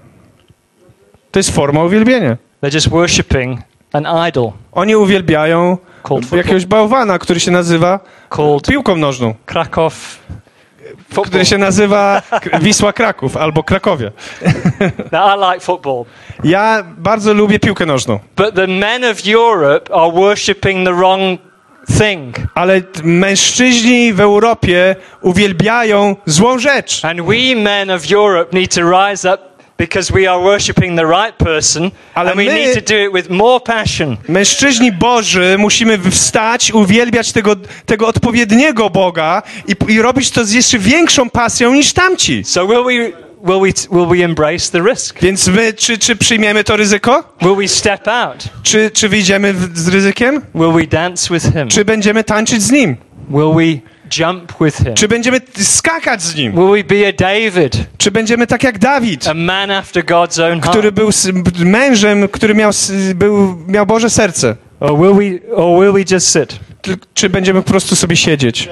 To jest forma uwielbienia. They're just worshipping an idol Oni uwielbiają Called football. jakiegoś bałwana, który się nazywa called piłką nożną, Krakow football. który się nazywa K- Wisła Kraków albo Krakowie. Now, I like football. Ja bardzo lubię piłkę nożną, But the men of Europe are worshipping the wrong thing. ale t- mężczyźni w Europie uwielbiają złą rzecz. And we men of Europe need to rise up because we are worshipping the right person, Ale and we my- need to do it with more passion. Mężczyźni Boży musimy wstać, uwielbiać tego, tego odpowiedniego Boga i, i robić to z jeszcze większą pasją niż tamci. So will we will we will we embrace the risk? Więc my, czy, czy przyjmiemy to ryzyko? Will we step out? Czy, czy wyjdziemy w, z ryzykiem? Will we dance with him? Czy będziemy tańczyć z Nim? Will we jump with him? Czy będziemy t- skakać z Nim? Will we be a David, Czy będziemy tak jak Dawid, a man after God's own heart? który był s- mężem, który miał, s- był, miał Boże serce? Or will we or will we just sit? Ty- Czy będziemy po prostu sobie siedzieć?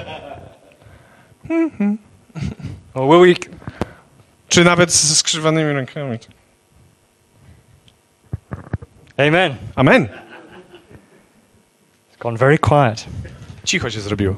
Or will we Czy nawet ze skrzywanymi rękami? Amen. Amen. It's gone very quiet. Cicho się zrobiło.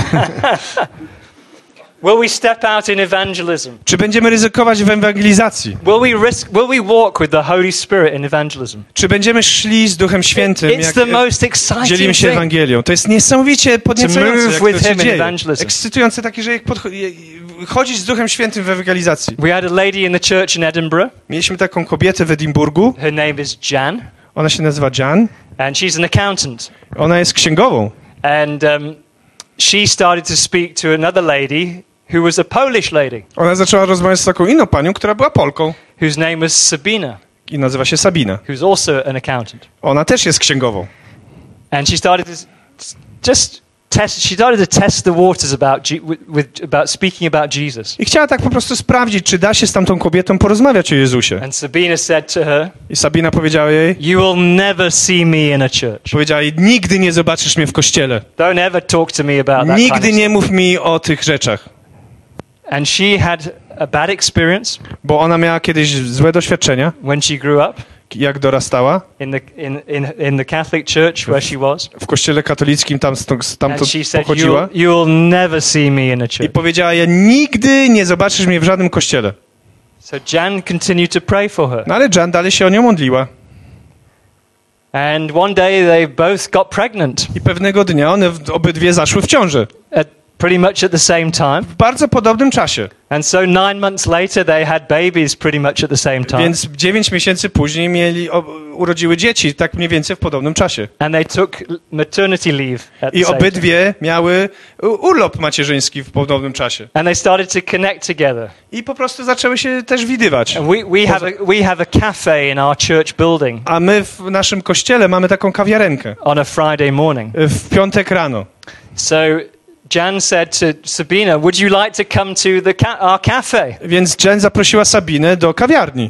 Will we step out in evangelism? Czy będziemy ryzykować w ewangelizacji? Will we risk will we walk with the Holy Spirit in evangelism? Czy będziemy szli z Duchem Świętym, It's jak the most exciting dzielimy się thing. Ewangelią? To jest niesamowicie podniecające, move jak with to się him in dzieje. evangelism. Ekscytujące takie, że jak podcho- je- chodzić z Duchem Świętym w ewangelizacji. We had a lady in the church in Edinburgh. Mieliśmy taką kobietę w Edynburgu. Her name is Jan, Ona się nazywa Jan. and she's an accountant. Ona jest księgową. And um, she started to speak to another lady who was a Polish lady, Ona zaczęła rozmawiać z taką inną panią, która była Polką whose name was Sabina, i nazywa się Sabina. who's also an accountant. Ona też jest księgową. And she started to s- just test. She started to test the waters about Je- with, with about speaking about Jesus. I chciała tak po prostu sprawdzić, czy da się z tamtą kobietą porozmawiać o Jezusie. And Sabina said to her, I Sabina powiedziała jej, "You will never see me in a church. powiedziała jej, nigdy nie zobaczysz mnie w kościele. Don't ever talk to me about that kind Nigdy of nie mów mi o tych rzeczach. stuff." And she had a bad experience Bo ona miała kiedyś złe doświadczenia, when she grew up jak dorastała in the in in, in the Catholic church where she was. w kościele katolickim, tam stamtąd And she said, pochodziła. "You'll, you'll never see me in a I church." powiedziała, ja nigdy nie zobaczysz mnie w żadnym kościele. So Jan continued to pray for her. No ale Jan dalej się o nią modliła. And one day they both got pregnant I pewnego dnia one w- obydwie zaszły w ciążę. at pretty much at the same time. w bardzo podobnym czasie. And so nine months later, they had babies pretty much at the same time. Więc dziewięć miesięcy później mieli, o, urodziły dzieci, tak mniej więcej w podobnym czasie. And they took maternity leave at the I same time. obydwie miały u- urlop macierzyński w podobnym czasie. And they started to connect together. I po prostu zaczęły się też widywać. And we, we, have a, we have a cafe in our church building A my w naszym kościele mamy taką kawiarenkę on a Friday morning. w piątek rano. So Jan said to Sabina, would you like to come to the ca- our cafe? Więc Jen zaprosiła Sabinę do kawiarni.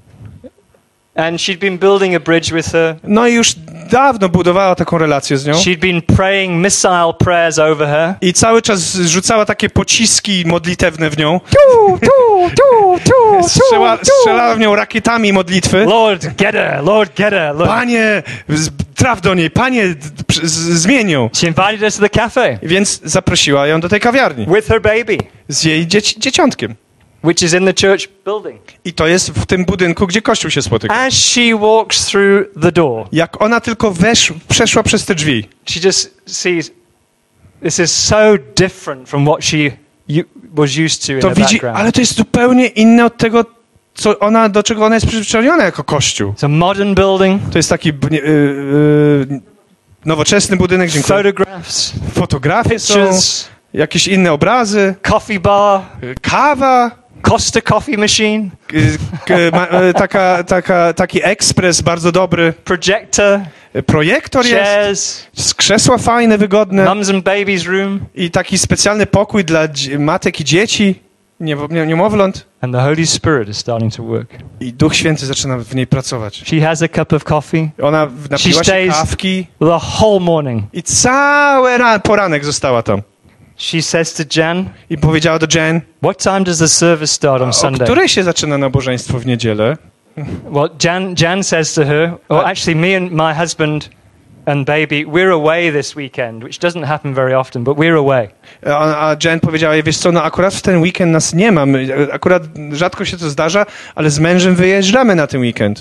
And she'd been building a bridge with her. No i już dawno budowała taką relację z nią. She'd been praying missile prayers over her. I cały czas rzucała takie pociski modlitewne w nią. Tu, tu, tu, tu, Strzela, strzelała w nią rakietami modlitwy. Lord, get her. Lord, get her. Lord. Panie, z- traf do niej, Panie, d- przy- z- zmień ją. She invited us to the cafe Więc zaprosiła ją do tej kawiarni with her baby, z jej dzieci, dzieciątkiem. which is in the church building. I to jest w tym budynku, gdzie Kościół się spotyka. As she walks through the door, Jak ona tylko wesz, przeszła przez te drzwi, she just sees this is so different from what she u- was used to in to the widzi, background. ale to jest zupełnie inne od tego, co ona, do czego ona jest przyzwyczajona jako Kościół. It's a modern building, To jest taki b- nie- y, y, nowoczesny budynek, dziękuję. photographs, Fotografie są, pictures, jakieś inne obrazy, coffee bar, y, kawa, Costa coffee machine, y, k- ma, y, taka, taka, taki ekspres bardzo dobry, projector, y, projektor jest, chairs, z krzesła fajne, wygodne mums and babies room, i taki specjalny pokój dla dzi- matek i dzieci, niewo- nie- niemowląt. and the Holy Spirit is starting to work. I Duch Święty zaczyna w niej pracować. She has a cup of coffee Ona w- napiła się stays- kawki the whole morning. i cały ran, poranek została tam. She says to Jan, I powiedziała do Jen, what time does the service start on o Sunday? której się zaczyna nabożeństwo w niedzielę? Well, Jan, Jan says to her, well, actually, me and my husband and baby, we're away this weekend, which doesn't happen very often, but we're away. A, a Jen powiedziała jej, wiesz co, no akurat w ten weekend nas nie ma, my, akurat rzadko się to zdarza, ale z mężem wyjeżdżamy na ten weekend.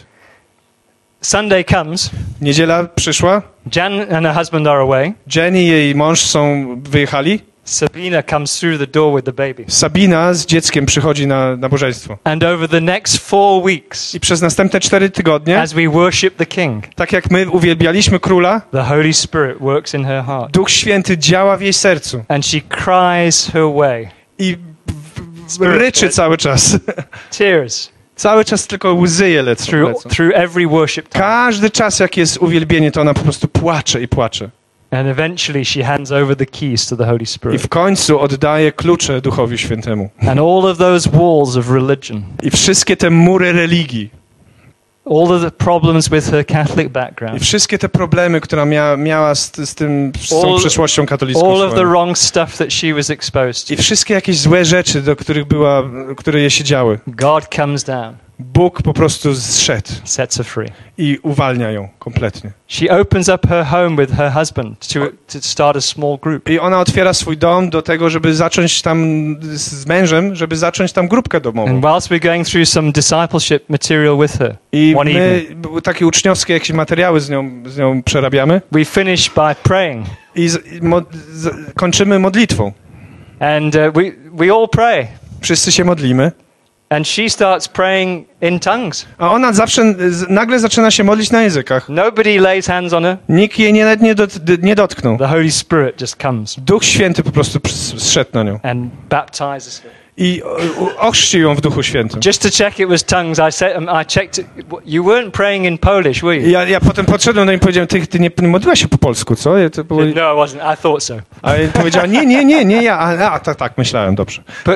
Sunday comes, Niedziela przyszła, Jan and her husband are away. Jen i jej mąż są wyjechali, Sabina comes through the door with the baby. Sabina z dzieckiem przychodzi na nabożeństwo. And over the next four weeks, I przez następne cztery tygodnie, as we worship the King, tak jak my uwielbialiśmy Króla, the Holy Spirit works in her heart. Duch Święty działa w jej sercu And she cries her way. i w- w- ryczy cały czas. Tears Cały czas tylko łzy je lecą. through, lecą. through every worship time. Każdy czas, jak jest uwielbienie, to ona po prostu płacze i płacze. And eventually she hands over the keys to the Holy I Spirit. w końcu oddaje klucze Duchowi Świętemu. And all of those walls of religion, I wszystkie te mury religii, all of the problems with her Catholic i background, wszystkie te problemy, które mia, miała z, z tym, z tą All- przeszłością katolicką, all of the swoją. wrong stuff that she was exposed to, I wszystkie jakieś złe rzeczy, do których była, które je się działy. God comes down, Bóg po prostu zszedł sets her free. i uwalnia ją kompletnie. She opens up her home with her husband to, to start a small group. I ona otwiera swój dom do tego, żeby zacząć tam z mężem, żeby zacząć tam grupkę domową. And whilst we're going through some discipleship material with her, I one my evening, takie uczniowskie jakieś materiały z nią, z nią przerabiamy we finish by praying. i, z, i mo, z, kończymy modlitwą. And uh, we, we all pray. Wszyscy się modlimy, And she starts praying in tongues. a ona zawsze z, nagle zaczyna się modlić na językach. Nobody lays hands on her. Nikt jej nie, nie, dot, nie dotknął. The Holy Spirit just comes Duch Święty po prostu przy- zszedł na nią and baptizes her. i o- o- ochrzcił ją w Duchu Świętym. Just to check it was tongues, I said, um, I checked it. You weren't praying in Polish, were I you? Ja, ja potem podszedłem do niej i powiedziałem, ty, ty nie, nie modliłaś się po polsku, co? Ja, to było... No, I wasn't. I thought so. A jej powiedziała, nie, nie, nie, nie ja. A, a tak, tak, myślałem, dobrze. But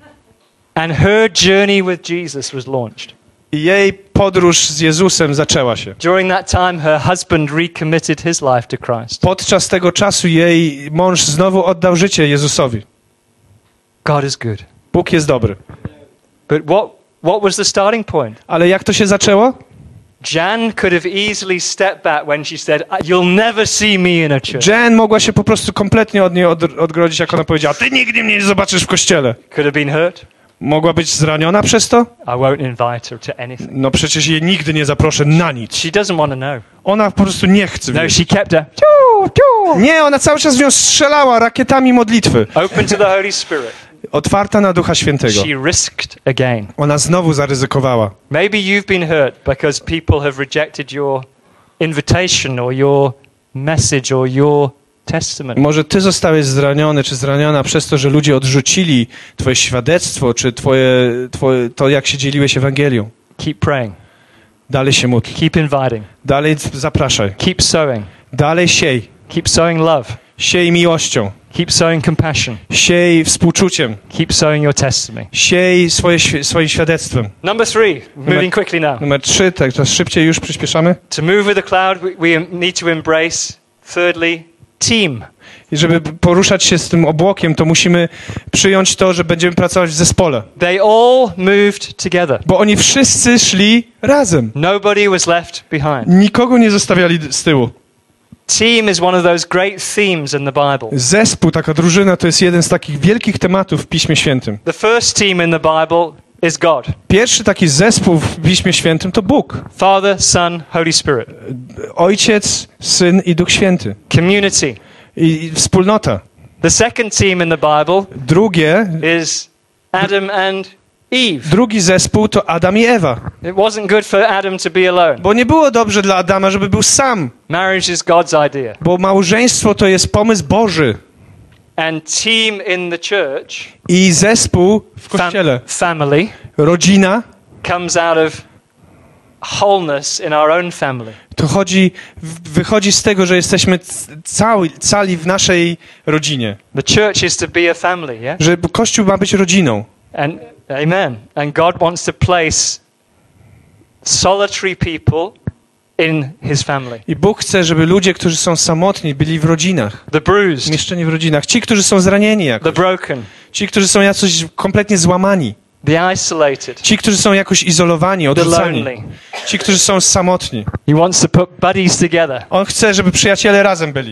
and her journey with Jesus was launched. I jej podróż z Jezusem zaczęła się. During that time, her husband recommitted his life to Christ. Podczas tego czasu jej mąż znowu oddał życie Jezusowi. God is good. Bóg jest dobry. But what, what was the starting point? Ale jak to się zaczęło? Jan could have easily stepped back when she said, "You'll never see me in a church." Jen mogła się po prostu kompletnie od niej od, odgrodzić, jak ona powiedziała, ty nigdy mnie nie zobaczysz w kościele. Could have been hurt. Mogła być zraniona przez to? I won't invite her to anything. No przecież jej nigdy nie zaproszę na nic. She doesn't want to know. Ona po prostu nie chce No, wiedzieć. she kept her "Choo, choo." Nie, ona cały czas w nią strzelała rakietami modlitwy. open to the Holy Spirit. Otwarta na Ducha Świętego. She risked again. Ona znowu zaryzykowała. Maybe you've been hurt because people have rejected your invitation or your message or your testament. Może ty zostałeś zraniony czy zraniona przez to, że ludzie odrzucili twoje świadectwo, czy twoje, twoje, to, jak się dzieliłeś Ewangelią. Keep praying. Dalej się módl. Keep inviting. Dalej zapraszaj. Keep sowing. Dalej siej. Keep sowing love. Siej miłością. Keep sowing compassion. Siej współczuciem. Keep sowing your testimony. Siej swoje, świ- swoim świadectwem. Number three, moving quickly now. Numer trzy, tak teraz szybciej już przyspieszamy. To move with the cloud, we, we need to embrace, thirdly, team. I żeby poruszać się z tym obłokiem, to musimy przyjąć to, że będziemy pracować w zespole. They all moved together. Bo oni wszyscy szli razem. Nobody was left behind. Nikogo nie zostawiali z tyłu. Team is one of those great themes in the Bible. Zespół, taka drużyna, to jest jeden z takich wielkich tematów w Piśmie Świętym. The first team in the Bible is God. Pierwszy taki zespół w Piśmie Świętym to Bóg. Father, Son, Holy Spirit. Ojciec, Syn i Duch Święty. Community. I, i wspólnota. The second team in the Bible Drugie, is Adam and Eve. drugi zespół to Adam i Ewa. It wasn't good for Adam to be alone. Bo nie było dobrze dla Adama, żeby był sam. Marriage is God's idea. Bo małżeństwo to jest pomysł Boży. And team in the church, I zespół w fam- kościele. family, Rodzina comes out of wholeness in our own family. to chodzi, w- wychodzi z tego, że jesteśmy c- cały, cali w naszej rodzinie. The church is to be a family, yeah? Że Kościół ma być rodziną. And amen. And God wants to place solitary people in his family. I Bóg chce, żeby ludzie, którzy są samotni, byli w rodzinach. The bruised, Umieszczeni w rodzinach. Ci, którzy są zranieni the jakoś. broken, Ci, którzy są jakoś kompletnie złamani. the isolated, Ci, którzy są jakoś izolowani, the odrzucani. lonely. Ci, którzy są samotni. He wants to put buddies together. On chce, żeby przyjaciele razem byli.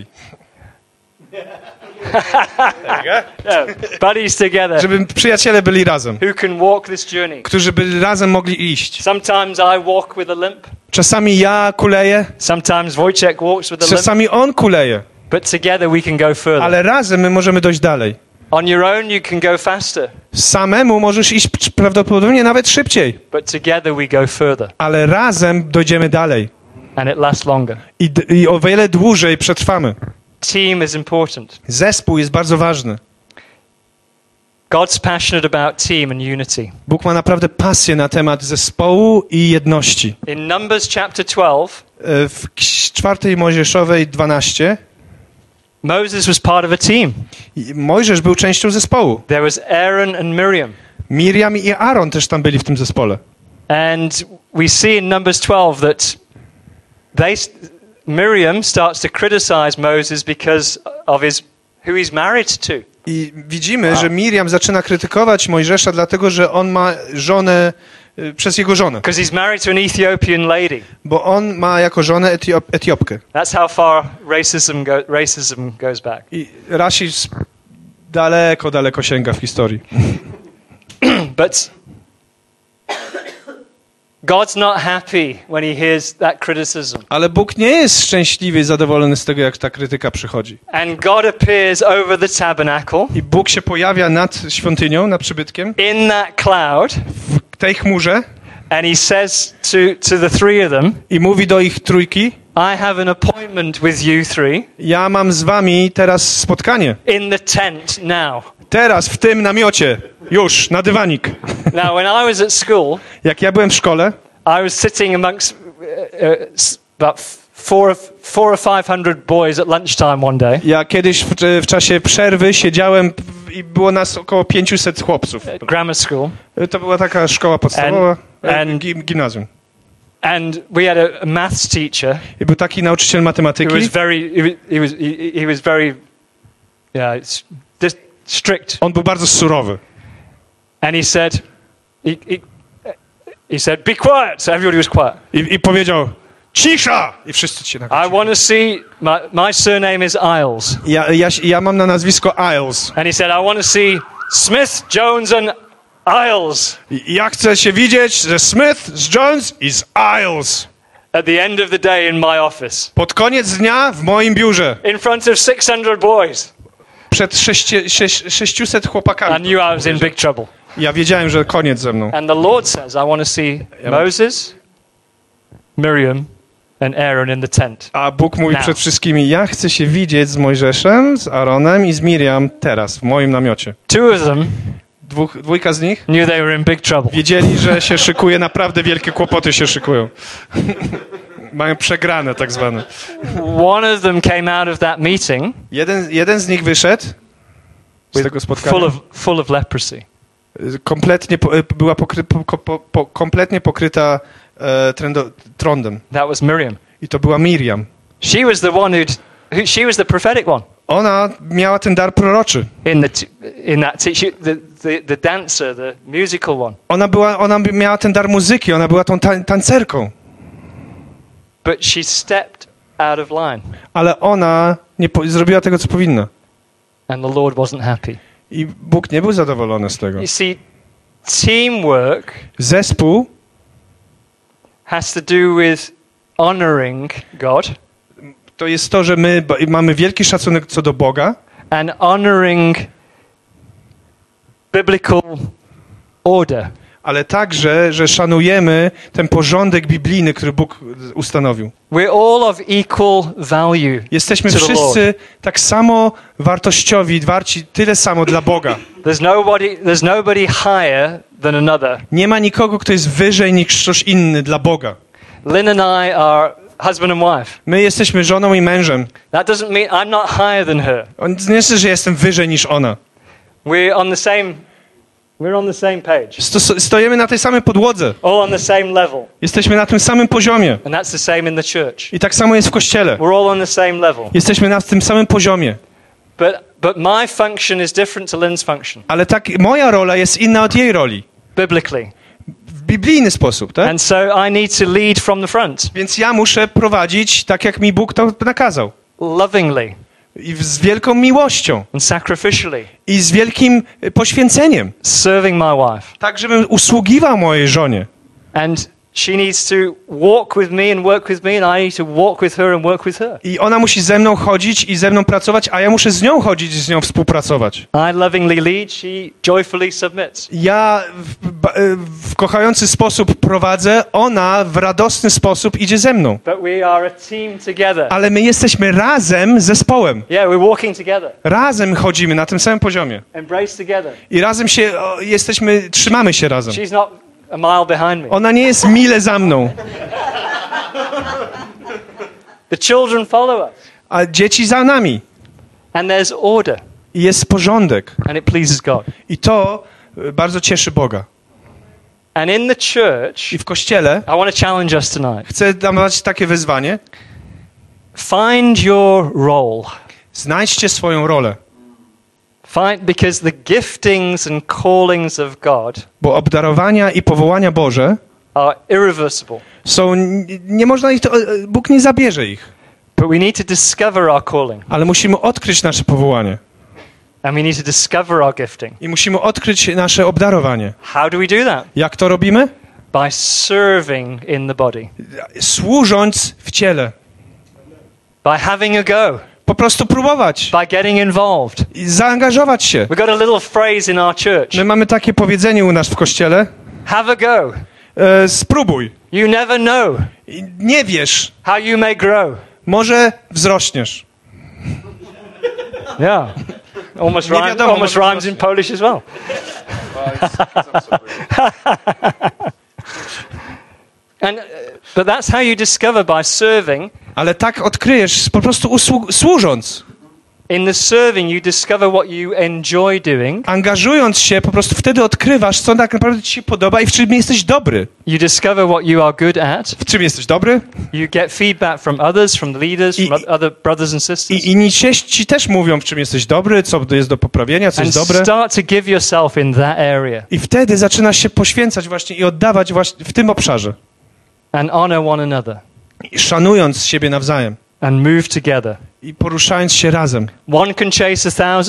No, buddies together Żeby przyjaciele byli razem. who can walk this journey. Którzy by razem mogli iść. Sometimes I walk with a limp. Czasami ja kuleję, Sometimes Wojciech walks with a limp. czasami on kuleje. But together we can go further. Ale razem my możemy dojść dalej. On your own you can go faster. Samemu możesz iść p- prawdopodobnie nawet szybciej. But together we go further. Ale razem dojdziemy dalej. And it lasts longer. I, d- i o wiele dłużej przetrwamy. Team is important. Zespół jest bardzo ważny. God's passionate about team and unity. Bóg ma naprawdę pasję na temat zespołu i jedności. In Numbers chapter twelve, E, W ks- czwartej Mojżeszowej dwanaście Moses was part of a team. i Mojżesz był częścią zespołu. There was Aaron and Miriam. Miriam i Aaron też tam byli w tym zespole. And we see in Numbers twelve that they Miriam starts to criticize Moses because of his who he's married to. I widzimy, że Miriam zaczyna krytykować Mojżesza dlatego, że on ma żonę y, przez jego żonę. Because he's married to an Ethiopian lady. Bo on ma jako żonę Etiop- Etiopkę. That's how far racism, go, racism goes back. I rasizm daleko, daleko sięga w historii. But God's not happy when he hears that criticism. Ale Bóg nie jest szczęśliwy i zadowolony z tego, jak ta krytyka przychodzi. And God appears over the tabernacle I Bóg się pojawia nad świątynią, nad przybytkiem, in that cloud, w tej chmurze and he says to, to the three of them, i mówi do ich trójki: I have an appointment with you three ja mam z wami teraz spotkanie. in the tent now. Teraz, w tym namiocie. Już, na dywanik. Now, when I was at school, Jak ja byłem w szkole, I was sitting amongst uh, uh, s- about four, of- four or five hundred boys at lunchtime one day, ja kiedyś w, w czasie przerwy siedziałem w- i było nas około pięćset chłopców. at grammar school, To była taka szkoła podstawowa, And- e, and- gi- gimnazjum. and we had a, a maths teacher I był taki nauczyciel who matematyki. was very, he was, he was, he, he was very, yeah, it's just strict. On był bardzo surowy. And he said, he, he, he said, be quiet. So everybody was quiet. I, i powiedział: cisza! I wszyscy się nagle. I want to see, my, my surname is Isles. Ja, ja, ja mam na nazwisko Isles. And he said, I want to see Smith, Jones and Aisles. I ja chcę się widzieć ze Smith, z Jones i z Isles. At the end of the day in my office. Pod koniec dnia w moim biurze. In front of six hundred boys. Przed sześćset sześciuset I chłopakami. knew I was in big trouble. Ja wiedziałem, że koniec ze mną. And the Lord says, I want to see Moses, Miriam, and Aaron in the tent. A Bóg mówi Now. przed wszystkimi, ja chcę się widzieć z Mojżeszem, z Aaronem i z Miriam teraz, w moim namiocie. Two of them Dwóch, dwójka z nich knew they were in big trouble. wiedzieli, że się szykuje, naprawdę wielkie kłopoty się szykują. Mają przegrane tak zwane. One of them came out of that meeting Jeden, jeden z nich wyszedł z tego spotkania. full of, full of leprosy. Kompletnie po, była pokry, po, po, po, kompletnie pokryta e, trendo, trądem. That was Miriam. I to była Miriam. She was the one who'd, who, she was the prophetic one. Ona miała ten dar proroczy. In the, t- in that, t- she, the, the, the dancer, the musical one. Ona, była, ona miała ten dar muzyki, ona była tą ta, tancerką. But she stepped out of line. Ale ona nie po, zrobiła tego, co powinna. And the Lord wasn't happy. I Bóg nie był zadowolony z tego. You see, teamwork Zespół has to do with honoring God to jest to, że my ba- mamy wielki szacunek co do Boga and honoring biblical order. ale także, że szanujemy ten porządek biblijny, który Bóg ustanowił. We're all of equal value Jesteśmy to the Lord. wszyscy tak samo wartościowi, warci tyle samo dla Boga. There's nobody, there's nobody higher than another. Nie ma nikogo, kto jest wyżej niż ktoś inny dla Boga. Lynn and I are husband and wife. My jesteśmy żoną i mężem. That doesn't mean I'm not higher than her. On nie jest, że jestem wyżej niż ona. We're on the same, we're on the same page. Sto- stoimy na tej samej podłodze. All on the same level. Jesteśmy na tym samym poziomie. And that's the same in the church. I tak samo jest w Kościele. We're all on the same level. Jesteśmy na tym samym poziomie. But, but my function is different to Lynn's function, Ale tak, moja rola jest inna od jej roli. biblically. W biblijny sposób, tak? And so I need to lead from the front, Więc ja muszę prowadzić tak, jak mi Bóg to nakazał. lovingly I w- z wielką miłością. and sacrificially, I z wielkim y, poświęceniem. serving my wife. Tak, żebym usługiwał mojej żonie. And she needs to walk with me and work with me, and I need to walk with her and work with her. I ona musi ze mną chodzić i ze mną pracować, a ja muszę z nią chodzić i z nią współpracować. I lovingly lead, she joyfully submits. Ja w, ba- y, w kochający sposób prowadzę, ona w radosny sposób idzie ze mną. But we are a team together. Ale my jesteśmy razem zespołem. Yeah, we're walking together, Razem chodzimy na tym samym poziomie. embrace together. I razem się, o, jesteśmy, trzymamy się razem. She's not a mile behind me. Ona nie jest mile za mną, The children follow us. a dzieci za nami. And there's order, I jest porządek. and it pleases God. I to y, bardzo cieszy Boga. And in the church, I w Kościele I want to challenge us tonight. chcę dawać takie wyzwanie. Find your role. Znajdźcie swoją rolę, Find, because the giftings and callings of God bo obdarowania i powołania Boże are irreversible. są, nie można ich, to, Bóg nie zabierze ich, But we need to discover our calling. ale musimy odkryć nasze powołanie And we need to discover our gifting. i musimy odkryć nasze obdarowanie. How do we do that? Jak to robimy? By serving in the body. Służąc w ciele. By having a go. Po prostu próbować By getting involved. i zaangażować się. We've got a little phrase in our church. My mamy takie powiedzenie u nas w Kościele. Have a go. E, spróbuj. You never know I nie wiesz, how you may grow. może wzrośniesz. Yeah. Almost, Nie rhyme, wiadomo, almost może rhymes in Polish as well. And, uh, but that's how you discover by serving. Ale tak odkryjesz po prostu usłu- służąc. In the serving, you discover what you enjoy doing. Angażując się, po prostu wtedy odkrywasz, co tak naprawdę ci się podoba i w czym jesteś dobry. You discover what you are good at. W czym jesteś dobry? You get feedback from others, from the leaders, I- from oth- other brothers and sisters. I inni ci, ci też mówią, w czym jesteś dobry, co jest do poprawienia, co And jest dobre. start to give yourself in that area I wtedy zaczynasz się poświęcać właśnie i oddawać właśnie w tym obszarze. and honor one another I szanując siebie nawzajem. and move together. I poruszając się razem. One can chase a thousand,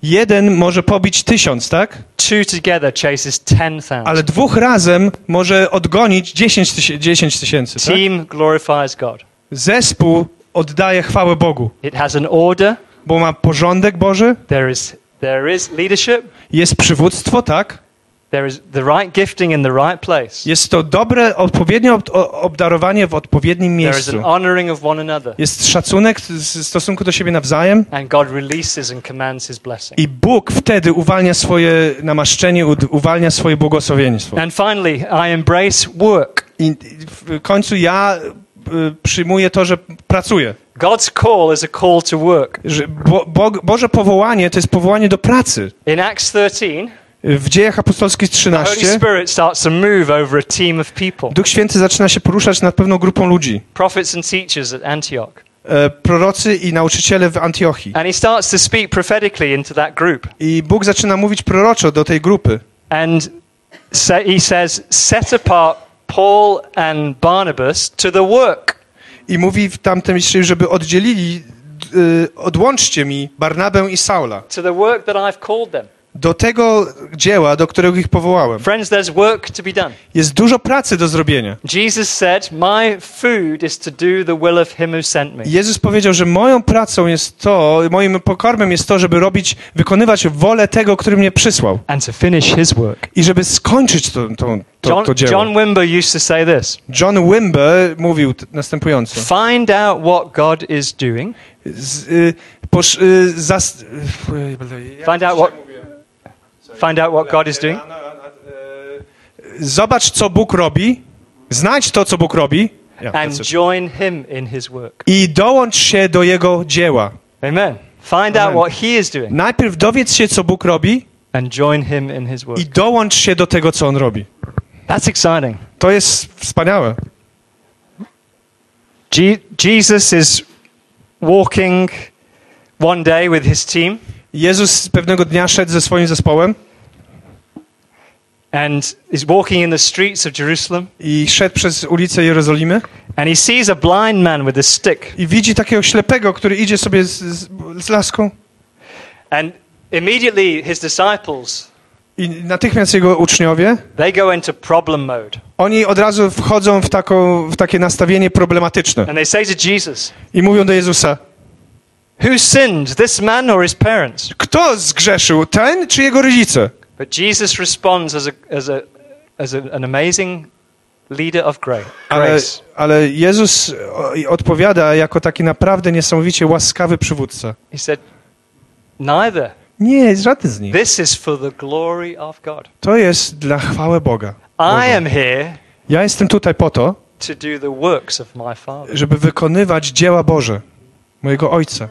Jeden może pobić tysiąc, tak? Two together chases ten thousand. Ale dwóch razem może odgonić dziesięć tysięcy, dziesięć tysięcy, tak? Team glorifies God. Zespół oddaje chwałę Bogu, It has an order. bo ma porządek Boży, There is there is leadership. jest przywództwo, tak? There is the right gifting in the right place. Jest to dobre, odpowiednie ob- obdarowanie w odpowiednim There is an miejscu. honoring of one another. Jest szacunek w stosunku do siebie nawzajem And God releases and commands his blessing. i Bóg wtedy uwalnia swoje namaszczenie, ud- uwalnia swoje błogosławieństwo. And finally, I embrace work. I w końcu ja y, przyjmuję to, że pracuję. God's call is a call to work. Że Bo, Bo, Boże powołanie to jest powołanie do pracy. In Acts thirteen, W Dziejach Apostolskich the Holy trzynaście Spirit starts to move over a team of people, Duch Święty zaczyna się poruszać nad pewną grupą ludzi. prophets and teachers at Antioch. E, prorocy i nauczyciele w Antiochii. And he starts to speak prophetically into that group. I Bóg zaczyna mówić proroczo do tej grupy. And sa- he says, set apart Paul and Barnabas to the work. I mówi w tamtym miejscu, żeby oddzielili, y, odłączcie mi Barnabę i Saula To the work that I've called them. do tego dzieła, do którego ich powołałem. Friends, there's work to be done. Jest dużo pracy do zrobienia. Jesus said, my food is to do the will of him who sent me. Jezus powiedział, że moją pracą jest to, moim pokarmem jest to, żeby robić, wykonywać wolę tego, który mnie przysłał. And to finish his work. I żeby skończyć to, to, to, John, to dzieło. John Wimber used to say this. John Wimber mówił t- następująco. Find out what God is doing. Z, y, posz, y, zas, Find out what, find out what God is doing. Zobacz, co Bóg robi. Znajdź to, co Bóg robi. Yeah, And that's it. join him in his work. I dołącz się do Jego dzieła. Amen. Find out Amen. what he is doing. Najpierw dowiedz się, co Bóg robi And join him in his work. i dołącz się do tego, co On robi. That's exciting. To jest wspaniałe. Je- Jesus is walking one day with his team, Jezus pewnego dnia szedł ze swoim zespołem and is walking in the streets of Jerusalem, i szedł przez ulicę Jerozolimy and he sees a blind man with a stick. i widzi takiego ślepego, który idzie sobie z, z, z laską And immediately his disciples, i natychmiast jego uczniowie, they go into problem mode. oni od razu wchodzą w, taką, w takie nastawienie problematyczne And they say to Jesus, i mówią do Jezusa: who sinned, this man or his parents? kto zgrzeszył, ten czy jego rodzice? But Jesus responds as, a, as, a, as a, an amazing leader of gra- Ale, grace. ale Jezus o- odpowiada jako taki naprawdę niesamowicie łaskawy przywódca. He said, neither. Nie, żaden z nich. This is for the glory of God. To jest dla chwały Boga. I am here Ja jestem tutaj po to, to do the works of my Father. żeby wykonywać dzieła Boże, mojego Ojca.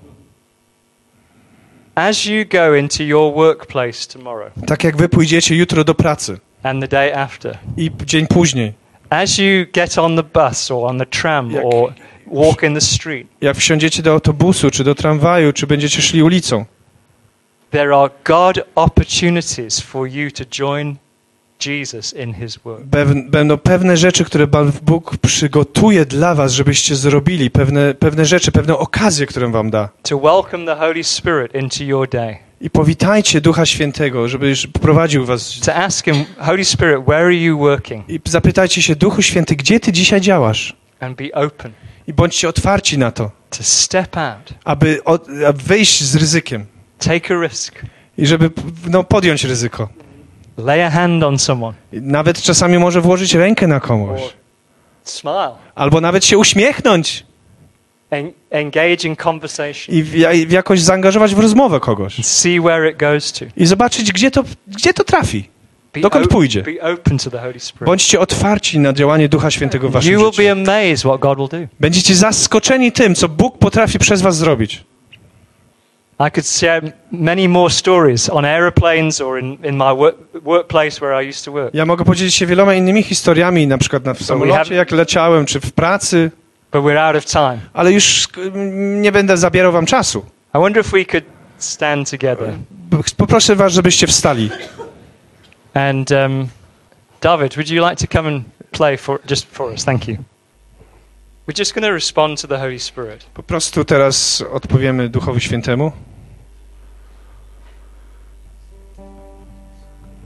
As you go into your workplace tomorrow Tak jak wy pójdziecie jutro do pracy and the day after, i dzień później, as you get on the bus or on the tram Jak- or walk in the street, jak wsiądziecie do autobusu, czy do tramwaju, czy będziecie szli ulicą, there are God opportunities for you to join Jesus in his work. Bew- będą pewne rzeczy, które Pan Bóg przygotuje dla was, żebyście zrobili, pewne, pewne rzeczy, pewne okazje, które wam da. To welcome the Holy Spirit into your day. I powitajcie Ducha Świętego, żeby już prowadził was. To ask him, Holy Spirit, where are you working? I zapytajcie się, Duchu Święty, gdzie ty dzisiaj działasz? And be open I bądźcie otwarci na to, to step out, aby, od, aby wyjść z ryzykiem take a risk, i żeby no, podjąć ryzyko. lay a hand on someone, I nawet czasami może włożyć rękę na komuś. or smile, Albo nawet się uśmiechnąć en- engage in conversation, i w, i w jakoś zaangażować w rozmowę kogoś. see where it goes to. I zobaczyć, gdzie to, gdzie to trafi. Be, Dokąd pójdzie? be open to the Holy Spirit. Bądźcie otwarci na działanie Ducha Świętego w waszym You will życiu. be amazed what God will do. Będziecie zaskoczeni tym, co Bóg potrafi przez was zrobić. I could share many more stories on aeroplanes or in, in my work, workplace where I used to work. Ja mogę podzielić się wieloma innymi historiami, na przykład na w samolocie, jak leciałem, czy w pracy, But we're out of time. ale już mm, nie będę zabierał wam czasu. I wonder if we could stand together. Poproszę was, żebyście wstali. And um, David, would you like to come and play for just for us? Thank you. We're just going to respond to the Holy Spirit. Po prostu teraz odpowiemy Duchowi Świętemu.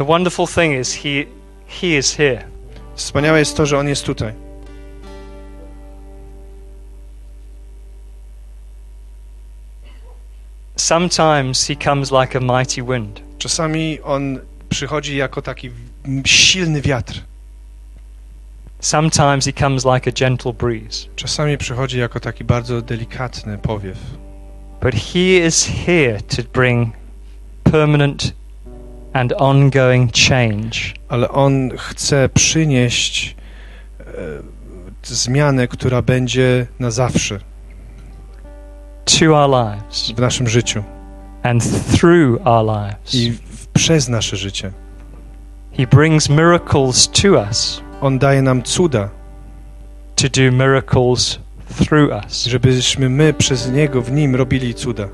The wonderful thing is he, he is here. Wspaniałe jest to, że On jest tutaj. Sometimes he comes like a mighty wind. Czasami On przychodzi jako taki silny wiatr. Sometimes he comes like a gentle breeze. Czasami przychodzi jako taki bardzo delikatny powiew. But he is here to bring permanent and ongoing change. Ale On chce przynieść e, zmianę, która będzie na zawsze To our lives w naszym życiu and through our lives. i w, przez nasze życie. He brings miracles to us On daje nam cuda, to do miracles through us. żebyśmy my przez Niego, w Nim robili cuda.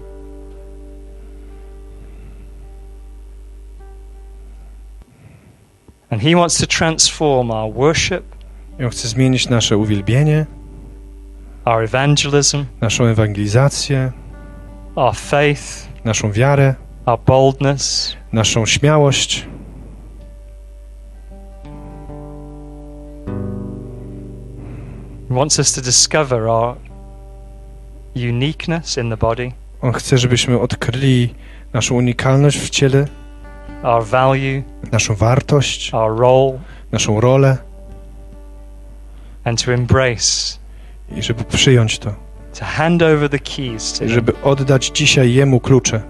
And he wants to transform our worship, I On chce zmienić nasze uwielbienie, our evangelism, naszą ewangelizację, our faith, naszą wiarę, our boldness, naszą śmiałość. He wants us to discover our uniqueness in the body, On chce, żebyśmy odkryli naszą unikalność w ciele, our value, naszą wartość, our role, naszą rolę and to embrace, i żeby przyjąć to. to hand over the keys to I him. żeby oddać dzisiaj Jemu klucze.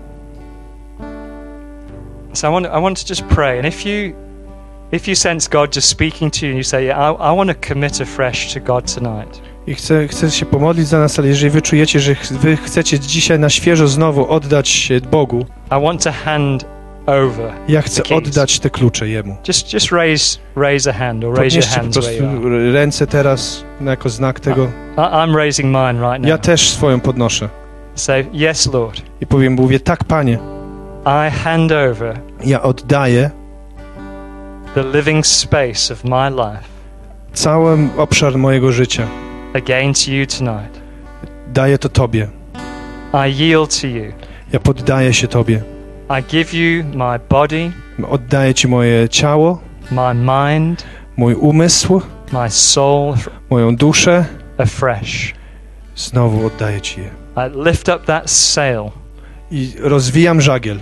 So I want, I want to just pray, and if you if you sense God just speaking to you and you say, yeah, I, I want to commit afresh to God tonight, I chcę, chcę się pomodlić za nas, ale jeżeli wy czujecie, że ch- wy chcecie dzisiaj na świeżo znowu oddać się Bogu, I want to hand over. ja chcę the keys. oddać te klucze Jemu. Just just raise raise a hand or raise your Podnieście po hands where prostu you are. ręce teraz jako znak tego. I, I'm raising mine right now. Ja też swoją podnoszę. Say, yes, Lord, I powiem, mówię, tak Panie, I hand over ja oddaję the living space of my life cały obszar mojego życia. again to you tonight. Daję to Tobie. I yield to you. Ja poddaję się Tobie. I give you my body, Oddaję Ci moje ciało, my mind, mój umysł, my soul moją duszę. afresh. Znowu oddaję Ci je. I lift up that sail I rozwijam żagiel.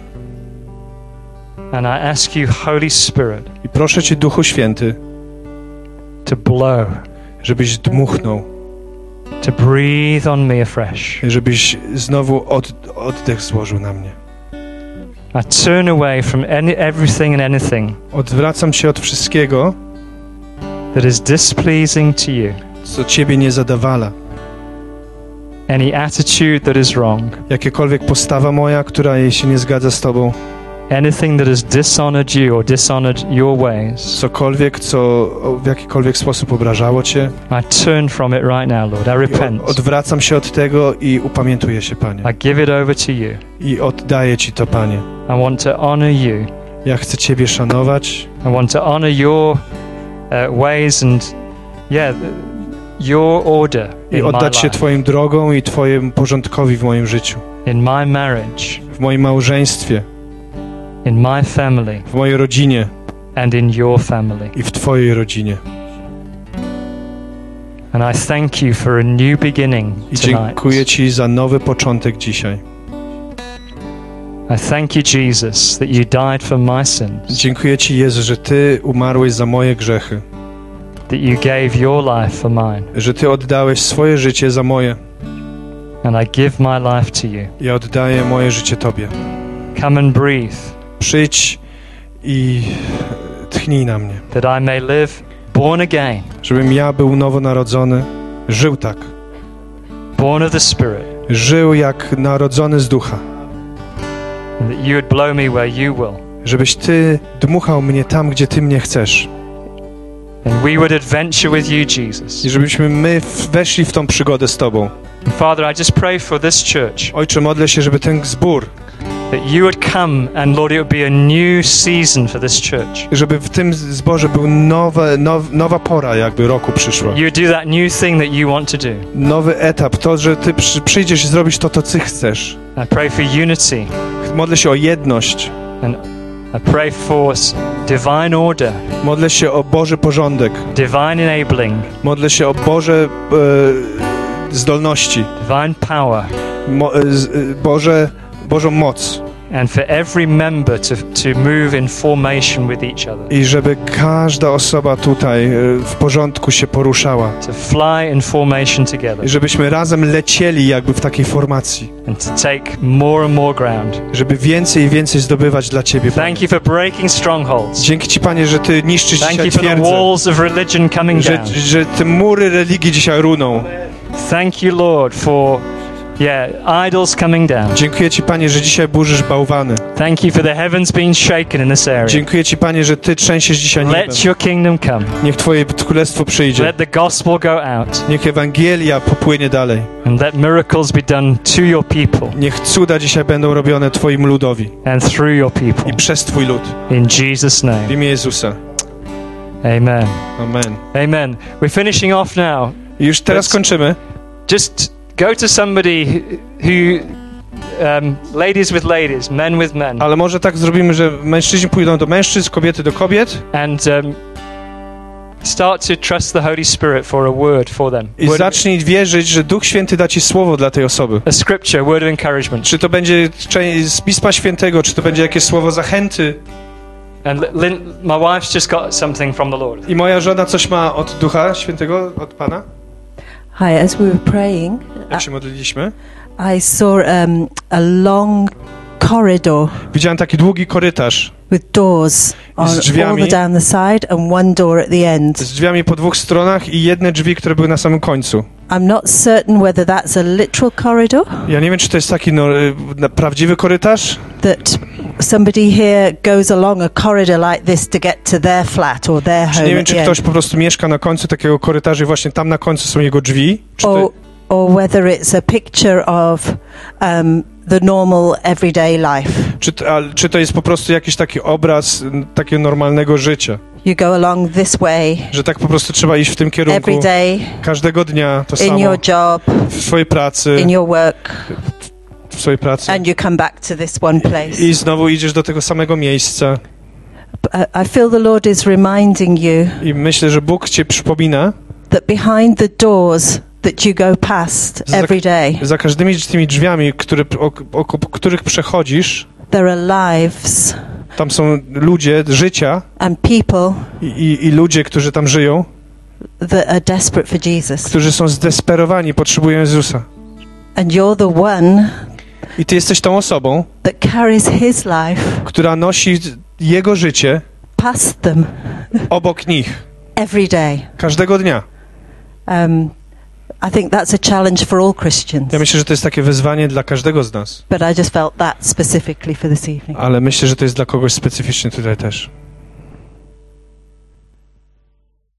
and I ask you, Holy Spirit, I proszę Cię, Duchu Święty, to blow, żebyś dmuchnął, to breathe on me afresh. żebyś znowu od, oddech złożył na mnie. I turn away from any, everything and anything Odwracam się od wszystkiego, that is displeasing to you. co Ciebie nie zadawala. Any attitude that is wrong, Jakiekolwiek postawa moja, która się nie zgadza z Tobą, anything that has dishonored you or dishonored your ways, cokolwiek, co w jakikolwiek sposób obrażało Cię, I turn from it right now, Lord. I i repent. od, odwracam się od tego i upamiętuję się, Panie. I give it over to you. I oddaję Ci to, Panie. I want to honor you. Ja chcę Ciebie szanować. I want to honor your uh, ways and, yeah, your order I in my oddać się life, Twoim drogom i Twojemu porządkowi w moim życiu, in my marriage, w moim małżeństwie, in my family, w mojej rodzinie and in your family. i w Twojej rodzinie. And I thank you for a new beginning I tonight. dziękuję Ci za nowy początek dzisiaj. I thank you, Jesus, that you died for my sins, Dziękuję Ci, Jezu, że Ty umarłeś za moje grzechy, that you gave your life for mine, że Ty oddałeś swoje życie za moje. and I give my life to you. Ja oddaję moje życie Tobie. Come and breathe, Przyjdź i tchnij na mnie, that I may live born again, żebym ja był nowonarodzony, żył tak, born of the Spirit, żył jak narodzony z ducha, and that you would blow me where you will, żebyś Ty dmuchał mnie tam, gdzie Ty mnie chcesz and we would adventure with you, Jesus. i żebyśmy my weszli w tą przygodę z Tobą. And Father, I just pray for this church, Ojcze, modlę się, żeby ten zbór, that you would come and Lord, it would be a new season for this church. żeby w tym zborze był nowe, now, nowa pora jakby roku przyszła. You would do that new thing that you want to do. Nowy etap, to, że Ty przy, przyjdziesz i zrobisz to, to Ty chcesz. I pray for unity, Modlę się o jedność. and I pray for s- divine order, Modlę się o Boży porządek. divine enabling, Modlę się o Boże e, zdolności. divine power, Mo, e, z, e, Boże, Bożą moc. and for every member to, to move in formation with each other, I żeby każda osoba tutaj e, w porządku się poruszała. to fly in formation together, I żebyśmy razem lecieli jakby w takiej formacji. and to take more and more ground. Żeby więcej i więcej zdobywać dla Ciebie, Panie. Thank you for breaking strongholds. Dzięki Ci, Panie, że Ty niszczysz Thank dzisiaj you for the twierdzę. walls of religion coming Że, down. że te mury religii dzisiaj runą. Thank you, Lord, for yeah, idols coming down. Dziękuję Ci, Panie, że dzisiaj burzysz bałwany. Thank you for the heavens being shaken in this area. Dziękuję Ci, Panie, że Ty trzęsiesz dzisiaj niebem. Let your kingdom come. Niech Twoje królestwo przyjdzie. Let the gospel go out, Niech Ewangelia popłynie dalej. and let miracles be done to your people Niech cuda dzisiaj będą robione Twoim ludowi and through your people. i przez Twój lud. In Jesus' W name. imię Jezusa. Amen. Amen. Amen. We're finishing off now. I już teraz Let's- kończymy. Just go to somebody who, um, ladies with ladies, men with men, Ale może tak zrobimy, że mężczyźni pójdą do mężczyzn, kobiety do kobiet and um, start to trust the Holy Spirit for a word for them. i Word, zacznij wierzyć, że Duch Święty da Ci słowo dla tej osoby. a scripture, word of encouragement. Czy to będzie część z Pisma Świętego, czy to będzie jakieś słowo zachęty. And Lynn, my wife's just got something from the Lord. I moja żona coś ma od Ducha Świętego, od Pana? Hi, as we were praying, Jak się modliliśmy? I saw um, a long corridor Widziałem taki długi korytarz with doors on all drzwiami. the down the side and one door at the end. z drzwiami po dwóch stronach i jedne drzwi, które były na samym końcu. I'm not certain whether that's a literal corridor, Ja nie wiem, czy to jest taki no, y, na- prawdziwy korytarz, that somebody here goes along a corridor like this to get to their flat or their czy home nie wiem, at czy the ktoś end, po prostu mieszka na końcu takiego korytarza i właśnie tam na końcu są jego drzwi. Czy or, to, or whether it's a picture of um, the normal everyday life. czy, to- a, czy to jest po prostu jakiś taki obraz m, takiego normalnego życia, You go along this way że tak po prostu trzeba iść w tym kierunku every day każdego dnia, to in samo, your job, w swojej pracy, in your work, w swojej pracy and you come back to this one place. i znowu idziesz do tego samego miejsca. I- I feel the Lord is reminding you I myślę, że Bóg Cię przypomina, that behind the doors that you go past Za- every day, za każdymi tymi drzwiami, które, o, o, których przechodzisz, there are lives tam są ludzie, życia and people i, i, i ludzie, którzy tam żyją, that are desperate for Jesus. którzy są zdesperowani, potrzebują Jezusa. And you're the one I Ty jesteś tą osobą, that carries His life która nosi Jego życie past them obok nich, every day. każdego dnia. Um, I think that's a challenge for all Christians, Ja myślę, że to jest takie wyzwanie dla każdego z nas, but I just felt that specifically for this evening. ale myślę, że to jest dla kogoś specyficznie tutaj też.